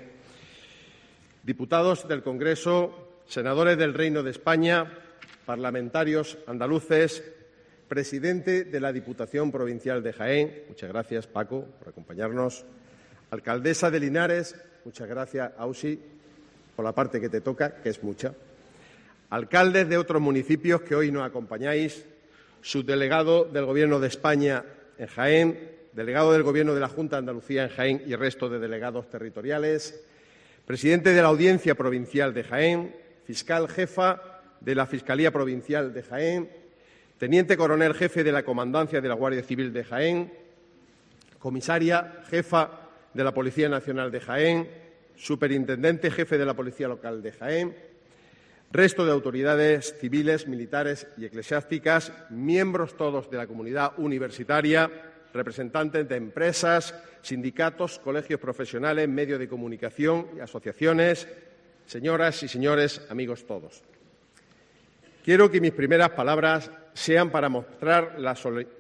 Diputados del Congreso, senadores del Reino de España, parlamentarios andaluces, presidente de la Diputación Provincial de Jaén, muchas gracias, Paco, por acompañarnos, alcaldesa de Linares, muchas gracias, Ausi, por la parte que te toca, que es mucha, alcaldes de otros municipios que hoy nos acompañáis, subdelegado del Gobierno de España en Jaén, delegado del Gobierno de la Junta de Andalucía en Jaén y resto de delegados territoriales, presidente de la Audiencia Provincial de Jaén, fiscal jefa de la Fiscalía Provincial de Jaén, teniente coronel jefe de la Comandancia de la Guardia Civil de Jaén, comisaria jefa de la Policía Nacional de Jaén, superintendente jefe de la Policía Local de Jaén, resto de autoridades civiles, militares y eclesiásticas, miembros todos de la comunidad universitaria, representantes de empresas, sindicatos, colegios profesionales, medios de comunicación y asociaciones, señoras y señores, amigos todos. Quiero que mis primeras palabras sean para mostrar la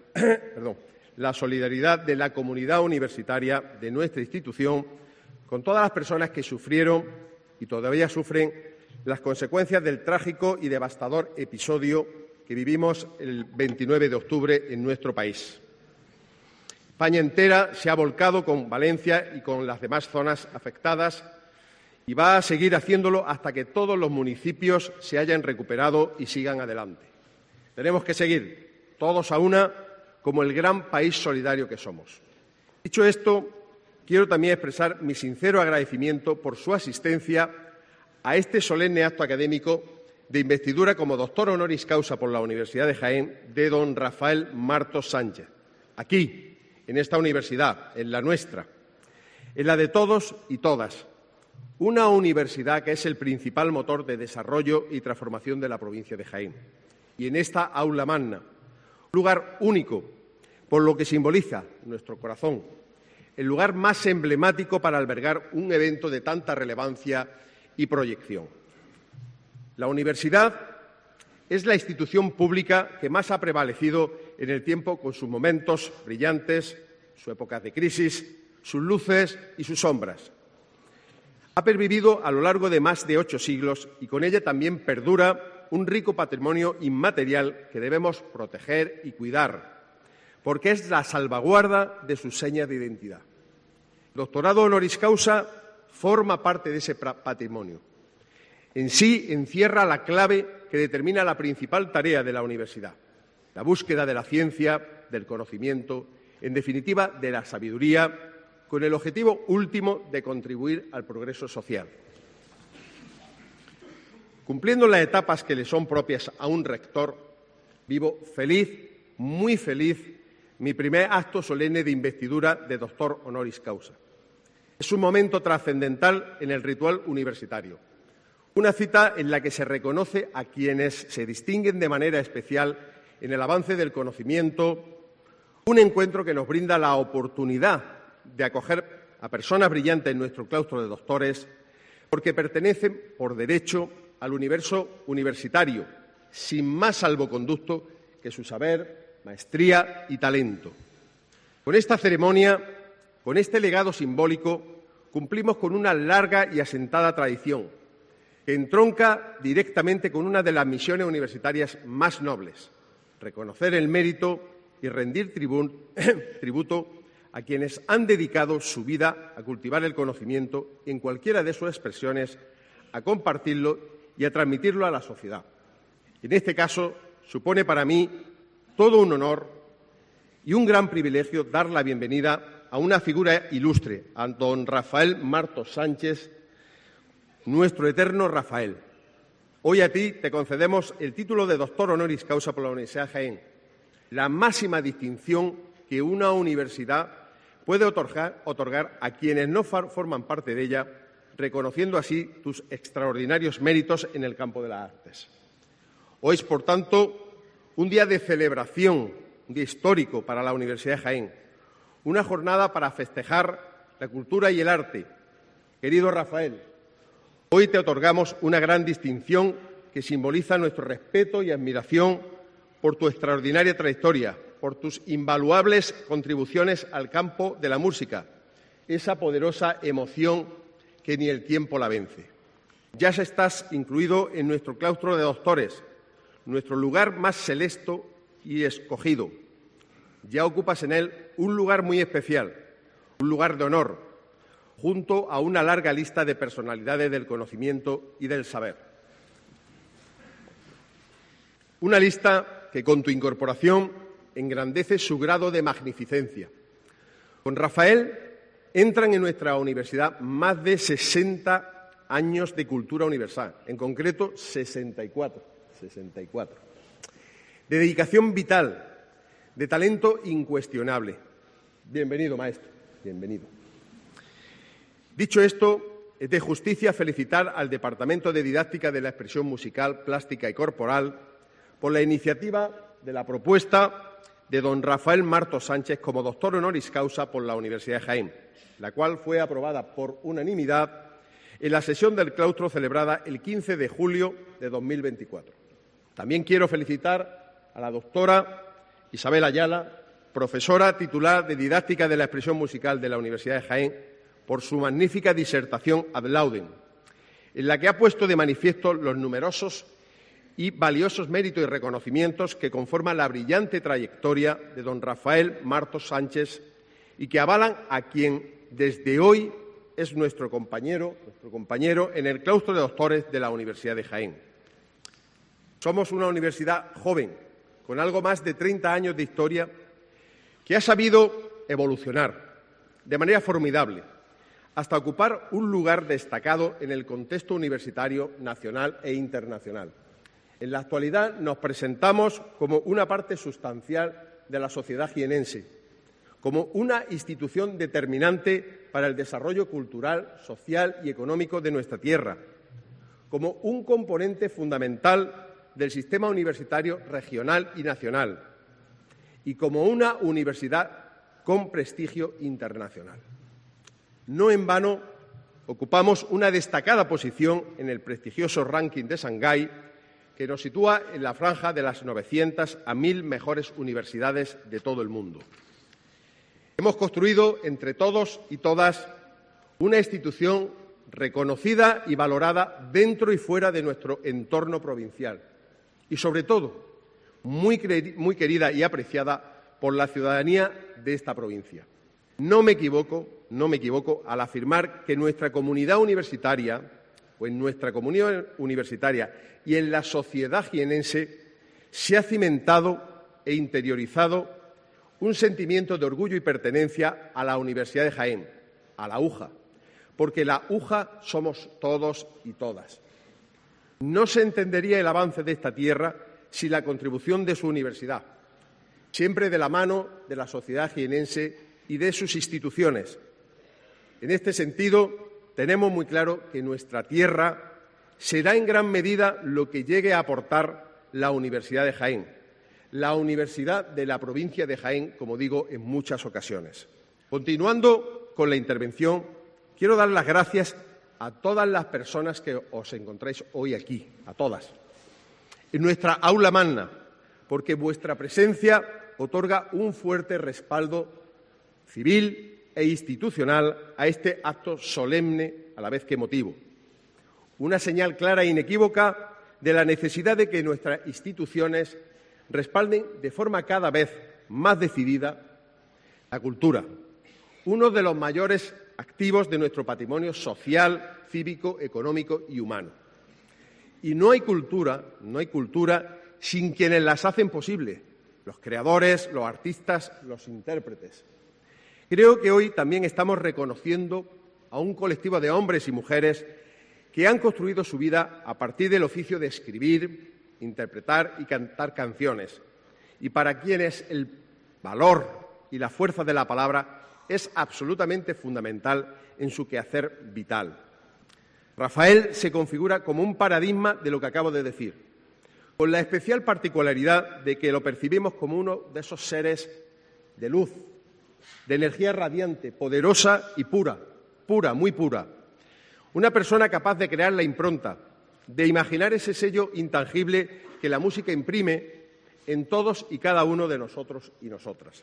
solidaridad de la comunidad universitaria de nuestra institución con todas las personas que sufrieron y todavía sufren las consecuencias del trágico y devastador episodio que vivimos el 29 de octubre en nuestro país. España entera se ha volcado con Valencia y con las demás zonas afectadas y va a seguir haciéndolo hasta que todos los municipios se hayan recuperado y sigan adelante. Tenemos que seguir, todos a una, como el gran país solidario que somos. Dicho esto, quiero también expresar mi sincero agradecimiento por su asistencia a este solemne acto académico de investidura como doctor honoris causa por la Universidad de Jaén de don Rafael Martos Sánchez, aquí, en esta universidad, en la nuestra, en la de todos y todas. Una universidad que es el principal motor de desarrollo y transformación de la provincia de Jaén. Y en esta aula magna, un lugar único, por lo que simboliza nuestro corazón, el lugar más emblemático para albergar un evento de tanta relevancia y proyección. La universidad es la institución pública que más ha prevalecido en el tiempo con sus momentos brillantes, sus épocas de crisis, sus luces y sus sombras. Ha pervivido a lo largo de más de 8 siglos y con ella también perdura un rico patrimonio inmaterial que debemos proteger y cuidar, porque es la salvaguarda de sus señas de identidad. El doctorado honoris causa forma parte de ese patrimonio. En sí encierra la clave que determina la principal tarea de la universidad, la búsqueda de la ciencia, del conocimiento, en definitiva, de la sabiduría, con el objetivo último de contribuir al progreso social. Cumpliendo las etapas que le son propias a un rector, vivo feliz, muy feliz, mi primer acto solemne de investidura de doctor honoris causa. Es un momento trascendental en el ritual universitario. Una cita en la que se reconoce a quienes se distinguen de manera especial en el avance del conocimiento. Un encuentro que nos brinda la oportunidad de acoger a personas brillantes en nuestro claustro de doctores, porque pertenecen por derecho al universo universitario, sin más salvoconducto que su saber, maestría y talento. Con esta ceremonia, con este legado simbólico, cumplimos con una larga y asentada tradición que entronca directamente con una de las misiones universitarias más nobles: reconocer el mérito y rendir tributo a quienes han dedicado su vida a cultivar el conocimiento en cualquiera de sus expresiones, a compartirlo y a transmitirlo a la sociedad. En este caso, supone para mí todo un honor y un gran privilegio dar la bienvenida a una figura ilustre, a don Rafael Martos Sánchez, nuestro eterno Rafael. Hoy a ti te concedemos el título de doctor honoris causa por la Universidad de Jaén, la máxima distinción que una universidad puede otorgar a quienes no forman parte de ella, reconociendo así tus extraordinarios méritos en el campo de las artes. Hoy es, por tanto, un día de celebración, un día histórico para la Universidad de Jaén, una jornada para festejar la cultura y el arte. Querido Rafael, hoy te otorgamos una gran distinción que simboliza nuestro respeto y admiración por tu extraordinaria trayectoria, por tus invaluables contribuciones al campo de la música, esa poderosa emoción que ni el tiempo la vence. Ya estás incluido en nuestro claustro de doctores, nuestro lugar más selecto y escogido. Ya ocupas en él un lugar muy especial, un lugar de honor, junto a una larga lista de personalidades del conocimiento y del saber. Una lista que, con tu incorporación, engrandece su grado de magnificencia. Con Rafael entran en nuestra universidad más de 60 años de cultura universal, en concreto 64. De dedicación vital, de talento incuestionable. Bienvenido, maestro, bienvenido. Dicho esto, es de justicia felicitar al Departamento de Didáctica de la Expresión Musical, Plástica y Corporal por la iniciativa de la propuesta de don Rafael Martos Sánchez como doctor honoris causa por la Universidad de Jaén, la cual fue aprobada por unanimidad en la sesión del claustro celebrada el 15 de julio de 2024. También quiero felicitar a la doctora Isabel Ayala, profesora titular de Didáctica de la Expresión Musical de la Universidad de Jaén, por su magnífica disertación ad laudem, en la que ha puesto de manifiesto los numerosos y valiosos méritos y reconocimientos que conforman la brillante trayectoria de don Rafael Martos Sánchez y que avalan a quien desde hoy es nuestro compañero en el claustro de doctores de la Universidad de Jaén. Somos una universidad joven, con algo más de 30 años de historia, que ha sabido evolucionar de manera formidable hasta ocupar un lugar destacado en el contexto universitario nacional e internacional. En la actualidad nos presentamos como una parte sustancial de la sociedad jienense, como una institución determinante para el desarrollo cultural, social y económico de nuestra tierra, como un componente fundamental del sistema universitario regional y nacional y como una universidad con prestigio internacional. No en vano ocupamos una destacada posición en el prestigioso ranking de Shanghái, que nos sitúa en la franja de las 900 a 1.000 mejores universidades de todo el mundo. Hemos construido entre todos y todas una institución reconocida y valorada dentro y fuera de nuestro entorno provincial y, sobre todo, muy querida y apreciada por la ciudadanía de esta provincia. No me equivoco al afirmar que nuestra comunidad universitaria y en la sociedad jienense se ha cimentado e interiorizado un sentimiento de orgullo y pertenencia a la Universidad de Jaén, a la UJA, porque la UJA somos todos y todas. No se entendería el avance de esta tierra sin la contribución de su universidad, siempre de la mano de la sociedad jienense y de sus instituciones, En este sentido, tenemos muy claro que nuestra tierra será en gran medida lo que llegue a aportar la Universidad de Jaén, la Universidad de la provincia de Jaén, como digo en muchas ocasiones. Continuando con la intervención, quiero dar las gracias a todas las personas que os encontráis hoy aquí, a todas, en nuestra aula magna, porque vuestra presencia otorga un fuerte respaldo civil e institucional a este acto solemne a la vez que emotivo. Una señal clara e inequívoca de la necesidad de que nuestras instituciones respalden de forma cada vez más decidida la cultura, uno de los mayores activos de nuestro patrimonio social, cívico, económico y humano. Y no hay cultura sin quienes las hacen posible, los creadores, los artistas, los intérpretes. Creo que hoy también estamos reconociendo a un colectivo de hombres y mujeres que han construido su vida a partir del oficio de escribir, interpretar y cantar canciones, y para quienes el valor y la fuerza de la palabra es absolutamente fundamental en su quehacer vital. Rafael se configura como un paradigma de lo que acabo de decir, con la especial particularidad de que lo percibimos como uno de esos seres de luz, de energía radiante, poderosa y pura, muy pura. Una persona capaz de crear la impronta, de imaginar ese sello intangible que la música imprime en todos y cada uno de nosotros y nosotras.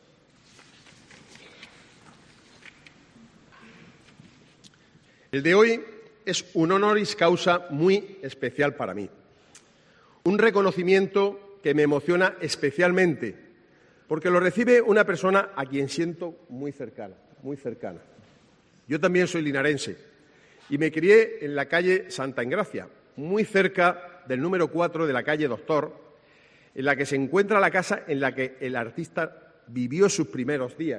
El de hoy es un honoris causa muy especial para mí. Un reconocimiento que me emociona especialmente, porque lo recibe una persona a quien siento muy cercana, muy cercana. Yo también soy linarense y me crié en la calle Santa Engracia, muy cerca del número 4 de la calle Doctor, en la que se encuentra la casa en la que el artista vivió sus primeros días.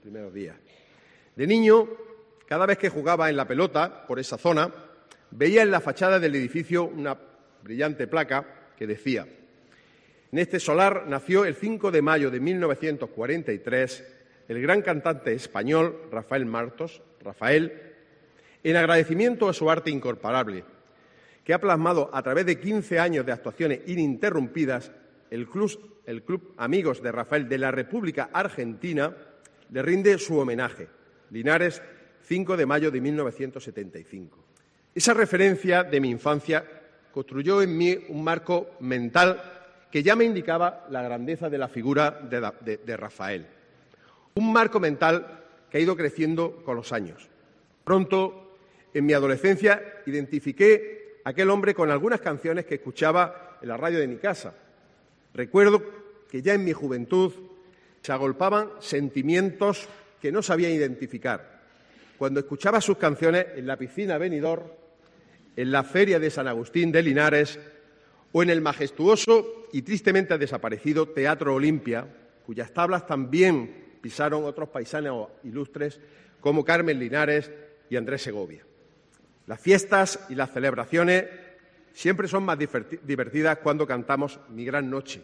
De niño, cada vez que jugaba en la pelota por esa zona, veía en la fachada del edificio una brillante placa que decía: en este solar nació el 5 de mayo de 1943 el gran cantante español Rafael Martos, Rafael, en agradecimiento a su arte incomparable, que ha plasmado a través de 15 años de actuaciones ininterrumpidas, el Club Amigos de Rafael de la República Argentina le rinde su homenaje. Linares, 5 de mayo de 1975. Esa referencia de mi infancia construyó en mí un marco mental que ya me indicaba la grandeza de la figura de Rafael. Un marco mental que ha ido creciendo con los años. Pronto, en mi adolescencia, identifiqué a aquel hombre con algunas canciones que escuchaba en la radio de mi casa. Recuerdo que ya en mi juventud se agolpaban sentimientos que no sabía identificar. Cuando escuchaba sus canciones en la piscina Benidorm, en la feria de San Agustín de Linares o en el majestuoso y tristemente desaparecido Teatro Olimpia, cuyas tablas también pisaron otros paisanos ilustres como Carmen Linares y Andrés Segovia. Las fiestas y las celebraciones siempre son más divertidas cuando cantamos Mi gran noche.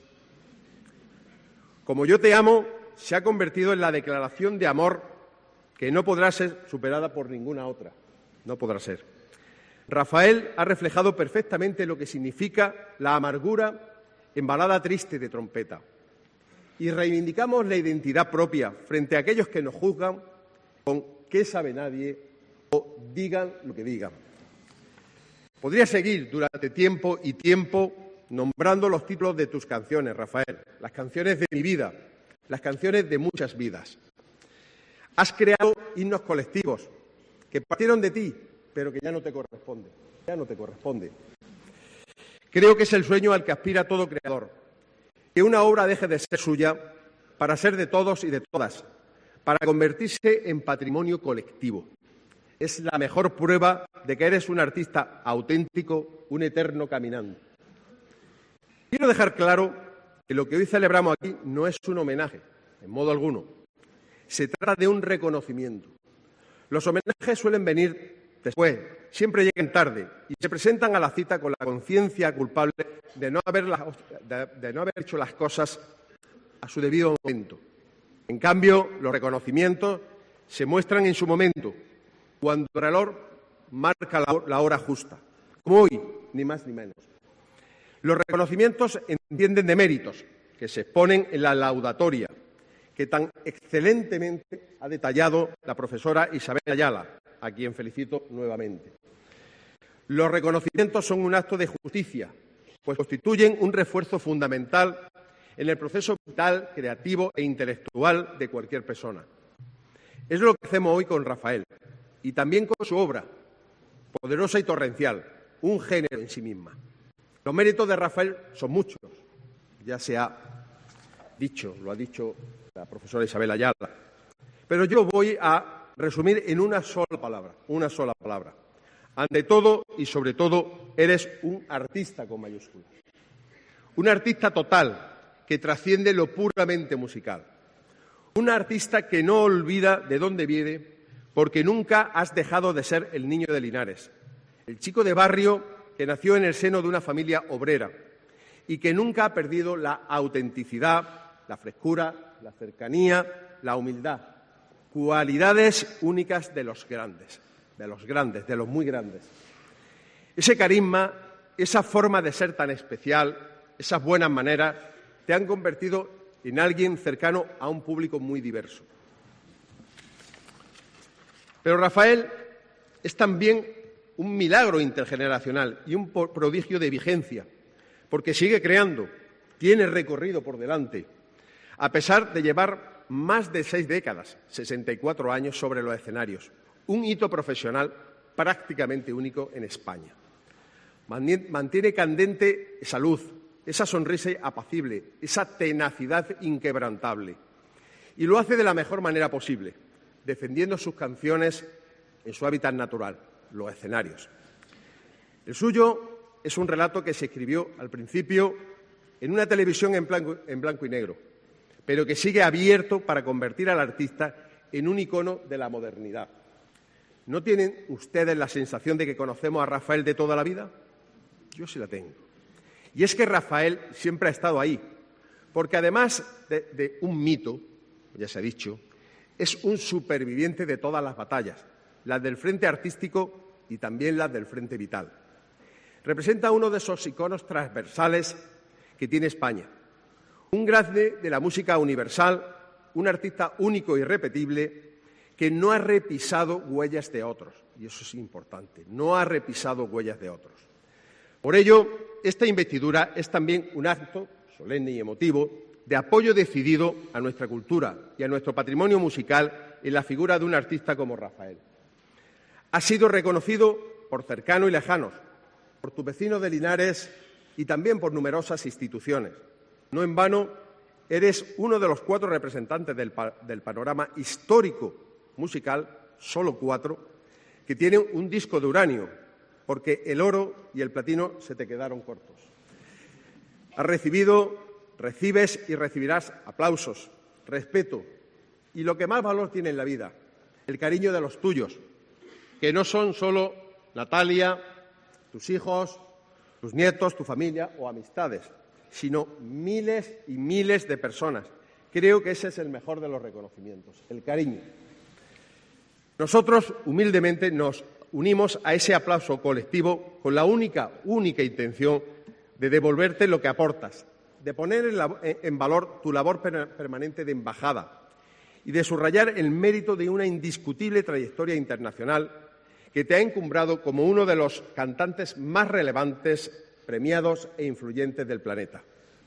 Como yo te amo se ha convertido en la declaración de amor que no podrá ser superada por ninguna otra. No podrá ser. Rafael ha reflejado perfectamente lo que significa la amargura en balada triste de trompeta. Y reivindicamos la identidad propia frente a aquellos que nos juzgan con qué sabe nadie o digan lo que digan. Podría seguir durante tiempo y tiempo nombrando los títulos de tus canciones, Rafael, las canciones de mi vida, las canciones de muchas vidas. Has creado himnos colectivos que partieron de ti, pero que ya no te corresponde. Creo que es el sueño al que aspira todo creador, que una obra deje de ser suya para ser de todos y de todas, para convertirse en patrimonio colectivo. Es la mejor prueba de que eres un artista auténtico, un eterno caminante. Quiero dejar claro que lo que hoy celebramos aquí no es un homenaje, en modo alguno. Se trata de un reconocimiento. Los homenajes suelen venir después, siempre llegan tarde y se presentan a la cita con la conciencia culpable de no haber hecho las cosas a su debido momento. En cambio, los reconocimientos se muestran en su momento, cuando el reloj marca la hora justa, como hoy, ni más ni menos. Los reconocimientos entienden de méritos, que se exponen en la laudatoria, que tan excelentemente ha detallado la profesora Isabel Ayala, a quien felicito nuevamente. Los reconocimientos son un acto de justicia, pues constituyen un refuerzo fundamental en el proceso vital, creativo e intelectual de cualquier persona. Es lo que hacemos hoy con Rafael, y también con su obra, poderosa y torrencial, un género en sí misma. Los méritos de Rafael son muchos, ya se ha dicho, lo ha dicho la profesora Isabel Ayala, pero yo voy a resumir en una sola palabra. Ante todo y sobre todo, eres un artista con mayúsculas. Un artista total que trasciende lo puramente musical. Un artista que no olvida de dónde viene, porque nunca has dejado de ser el niño de Linares, el chico de barrio que nació en el seno de una familia obrera y que nunca ha perdido la autenticidad, la frescura, la cercanía, la humildad, cualidades únicas de los grandes, de los muy grandes. Ese carisma, esa forma de ser tan especial, esas buenas maneras, te han convertido en alguien cercano a un público muy diverso. Pero Rafael es también un milagro intergeneracional y un prodigio de vigencia, porque sigue creando, tiene recorrido por delante, a pesar de llevar más de 6 décadas, 64 años sobre los escenarios, un hito profesional prácticamente único en España. Mantiene candente esa luz, esa sonrisa apacible, esa tenacidad inquebrantable. Y lo hace de la mejor manera posible, defendiendo sus canciones en su hábitat natural, los escenarios. El suyo es un relato que se escribió al principio en una televisión en blanco y negro, pero que sigue abierto para convertir al artista en un icono de la modernidad. ¿No tienen ustedes la sensación de que conocemos a Rafael de toda la vida? Yo sí la tengo. Y es que Rafael siempre ha estado ahí, porque además de un mito, ya se ha dicho, es un superviviente de todas las batallas, las del frente artístico y también las del frente vital. Representa uno de esos iconos transversales que tiene España, un grande de la música universal, un artista único e irrepetible que no ha repisado huellas de otros, y eso es importante, no ha repisado huellas de otros. Por ello, esta investidura es también un acto solemne y emotivo de apoyo decidido a nuestra cultura y a nuestro patrimonio musical en la figura de un artista como Rafael. Ha sido reconocido por cercanos y lejanos, por tus vecinos de Linares y también por numerosas instituciones. No en vano, eres uno de los 4 representantes del panorama histórico musical, solo 4, que tienen un disco de uranio, porque el oro y el platino se te quedaron cortos. Has recibido, recibes y recibirás aplausos, respeto y lo que más valor tiene en la vida, el cariño de los tuyos, que no son solo Natalia, tus hijos, tus nietos, tu familia o amistades, sino miles y miles de personas. Creo que ese es el mejor de los reconocimientos, el cariño. Nosotros, humildemente, nos unimos a ese aplauso colectivo con la única intención de devolverte lo que aportas, de poner en valor tu labor permanente de embajada y de subrayar el mérito de una indiscutible trayectoria internacional que te ha encumbrado como uno de los cantantes más relevantes, premiados e influyentes del planeta.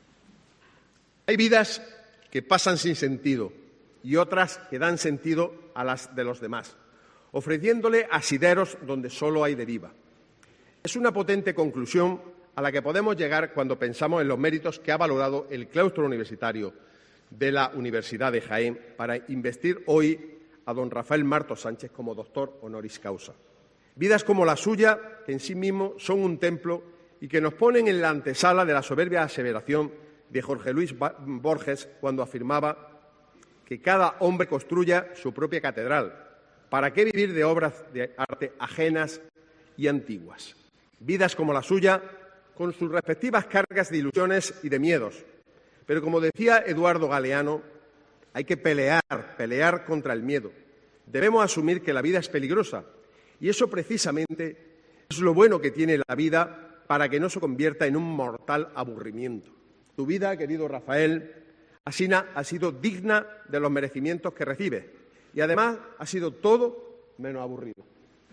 Hay vidas que pasan sin sentido y otras que dan sentido a las de los demás, ofreciéndole asideros donde solo hay deriva. Es una potente conclusión a la que podemos llegar cuando pensamos en los méritos que ha valorado el claustro universitario de la Universidad de Jaén para investir hoy a don Rafael Martos Sánchez como doctor honoris causa. Vidas como la suya, que en sí mismo son un templo y que nos ponen en la antesala de la soberbia aseveración de Jorge Luis Borges cuando afirmaba que cada hombre construya su propia catedral. ¿Para qué vivir de obras de arte ajenas y antiguas? Vidas como la suya, con sus respectivas cargas de ilusiones y de miedos. Pero como decía Eduardo Galeano, hay que pelear contra el miedo. Debemos asumir que la vida es peligrosa Y eso precisamente es lo bueno que tiene la vida para que no se convierta en un mortal aburrimiento. Tu vida, querido Rafael, ha sido digna de los merecimientos que recibes y además ha sido todo menos aburrido.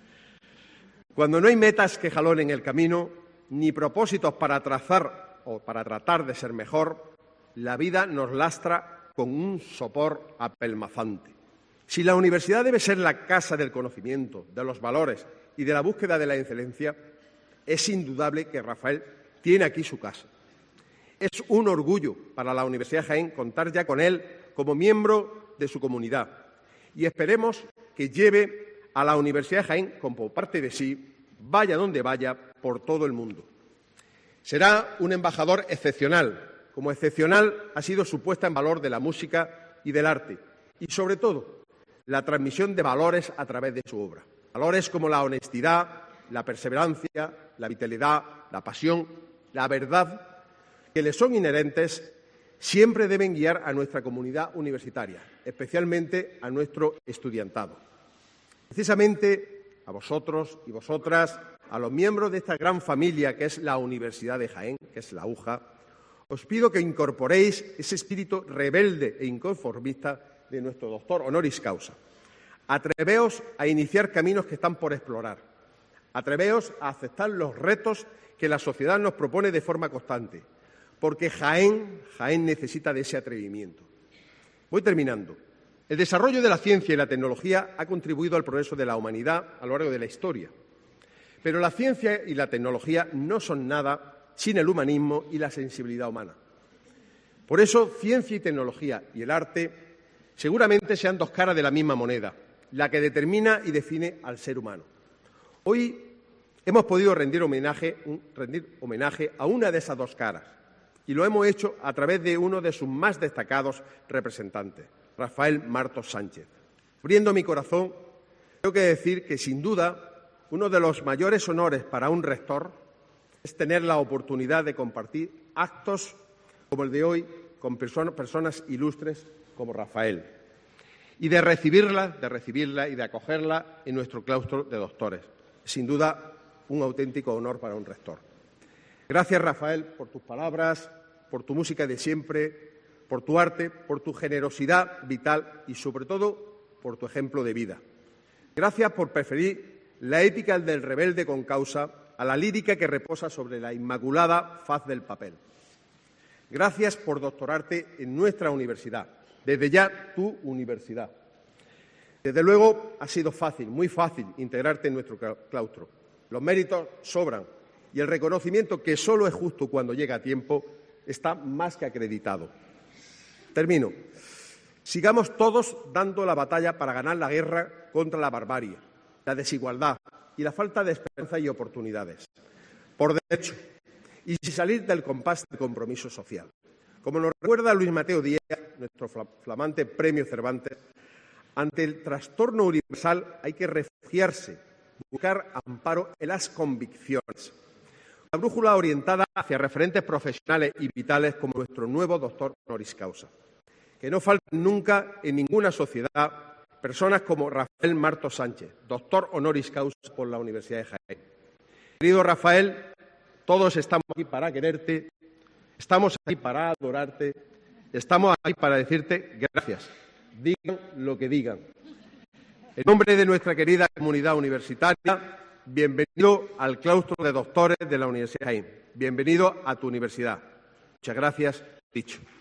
Cuando no hay metas que jalonen el camino, ni propósitos para trazar o para tratar de ser mejor, la vida nos lastra con un sopor apelmazante. Si la universidad debe ser la casa del conocimiento, de los valores y de la búsqueda de la excelencia, es indudable que Rafael tiene aquí su casa. Es un orgullo para la Universidad de Jaén contar ya con él como miembro de su comunidad y esperemos que lleve a la Universidad de Jaén como parte de sí, vaya donde vaya, por todo el mundo. Será un embajador excepcional, como excepcional ha sido su puesta en valor de la música y del arte y, sobre todo, la transmisión de valores a través de su obra. Valores como la honestidad, la perseverancia, la vitalidad, la pasión, la verdad, que le son inherentes, siempre deben guiar a nuestra comunidad universitaria, especialmente a nuestro estudiantado. Precisamente a vosotros y vosotras, a los miembros de esta gran familia que es la Universidad de Jaén, que es la UJA, os pido que incorporéis ese espíritu rebelde e inconformista de nuestro doctor honoris causa. Atreveos a iniciar caminos que están por explorar. Atreveos a aceptar los retos que la sociedad nos propone de forma constante, porque Jaén necesita de ese atrevimiento. Voy terminando. El desarrollo de la ciencia y la tecnología ha contribuido al progreso de la humanidad a lo largo de la historia. Pero la ciencia y la tecnología no son nada sin el humanismo y la sensibilidad humana. Por eso, ciencia y tecnología y el arte seguramente sean dos caras de la misma moneda, la que determina y define al ser humano. Hoy hemos podido rendir homenaje a una de esas dos caras y lo hemos hecho a través de uno de sus más destacados representantes, Rafael Martos Sánchez. Abriendo mi corazón, tengo que decir que, sin duda, uno de los mayores honores para un rector es tener la oportunidad de compartir actos como el de hoy con personas ilustres como Rafael y de recibirla y de acogerla en nuestro claustro de doctores. Sin duda, un auténtico honor para un rector. Gracias, Rafael, por tus palabras, por tu música de siempre, por tu arte, por tu generosidad vital y, sobre todo, por tu ejemplo de vida. Gracias por preferir la épica del rebelde con causa a la lírica que reposa sobre la inmaculada faz del papel. Gracias por doctorarte en nuestra universidad, desde ya tu universidad. Desde luego ha sido fácil, muy fácil, integrarte en nuestro claustro. Los méritos sobran y el reconocimiento, que solo es justo cuando llega a tiempo, está más que acreditado. Termino. Sigamos todos dando la batalla para ganar la guerra contra la barbarie, la desigualdad y la falta de esperanza y oportunidades, por derecho, y sin salir del compás del compromiso social. Como nos recuerda Luis Mateo Díaz, nuestro flamante Premio Cervantes, ante el trastorno universal hay que refugiarse, buscar amparo en las convicciones. Una brújula orientada hacia referentes profesionales y vitales como nuestro nuevo doctor honoris causa. Que no falten nunca en ninguna sociedad personas como Rafael Martos Sánchez, doctor honoris causa por la Universidad de Jaén. Querido Rafael, todos estamos aquí para quererte, estamos aquí para adorarte, estamos aquí para decirte gracias, digan lo que digan. En nombre de nuestra querida comunidad universitaria, bienvenido al claustro de doctores de la Universidad de Jaén. Bienvenido a tu universidad. Muchas gracias. Dicho.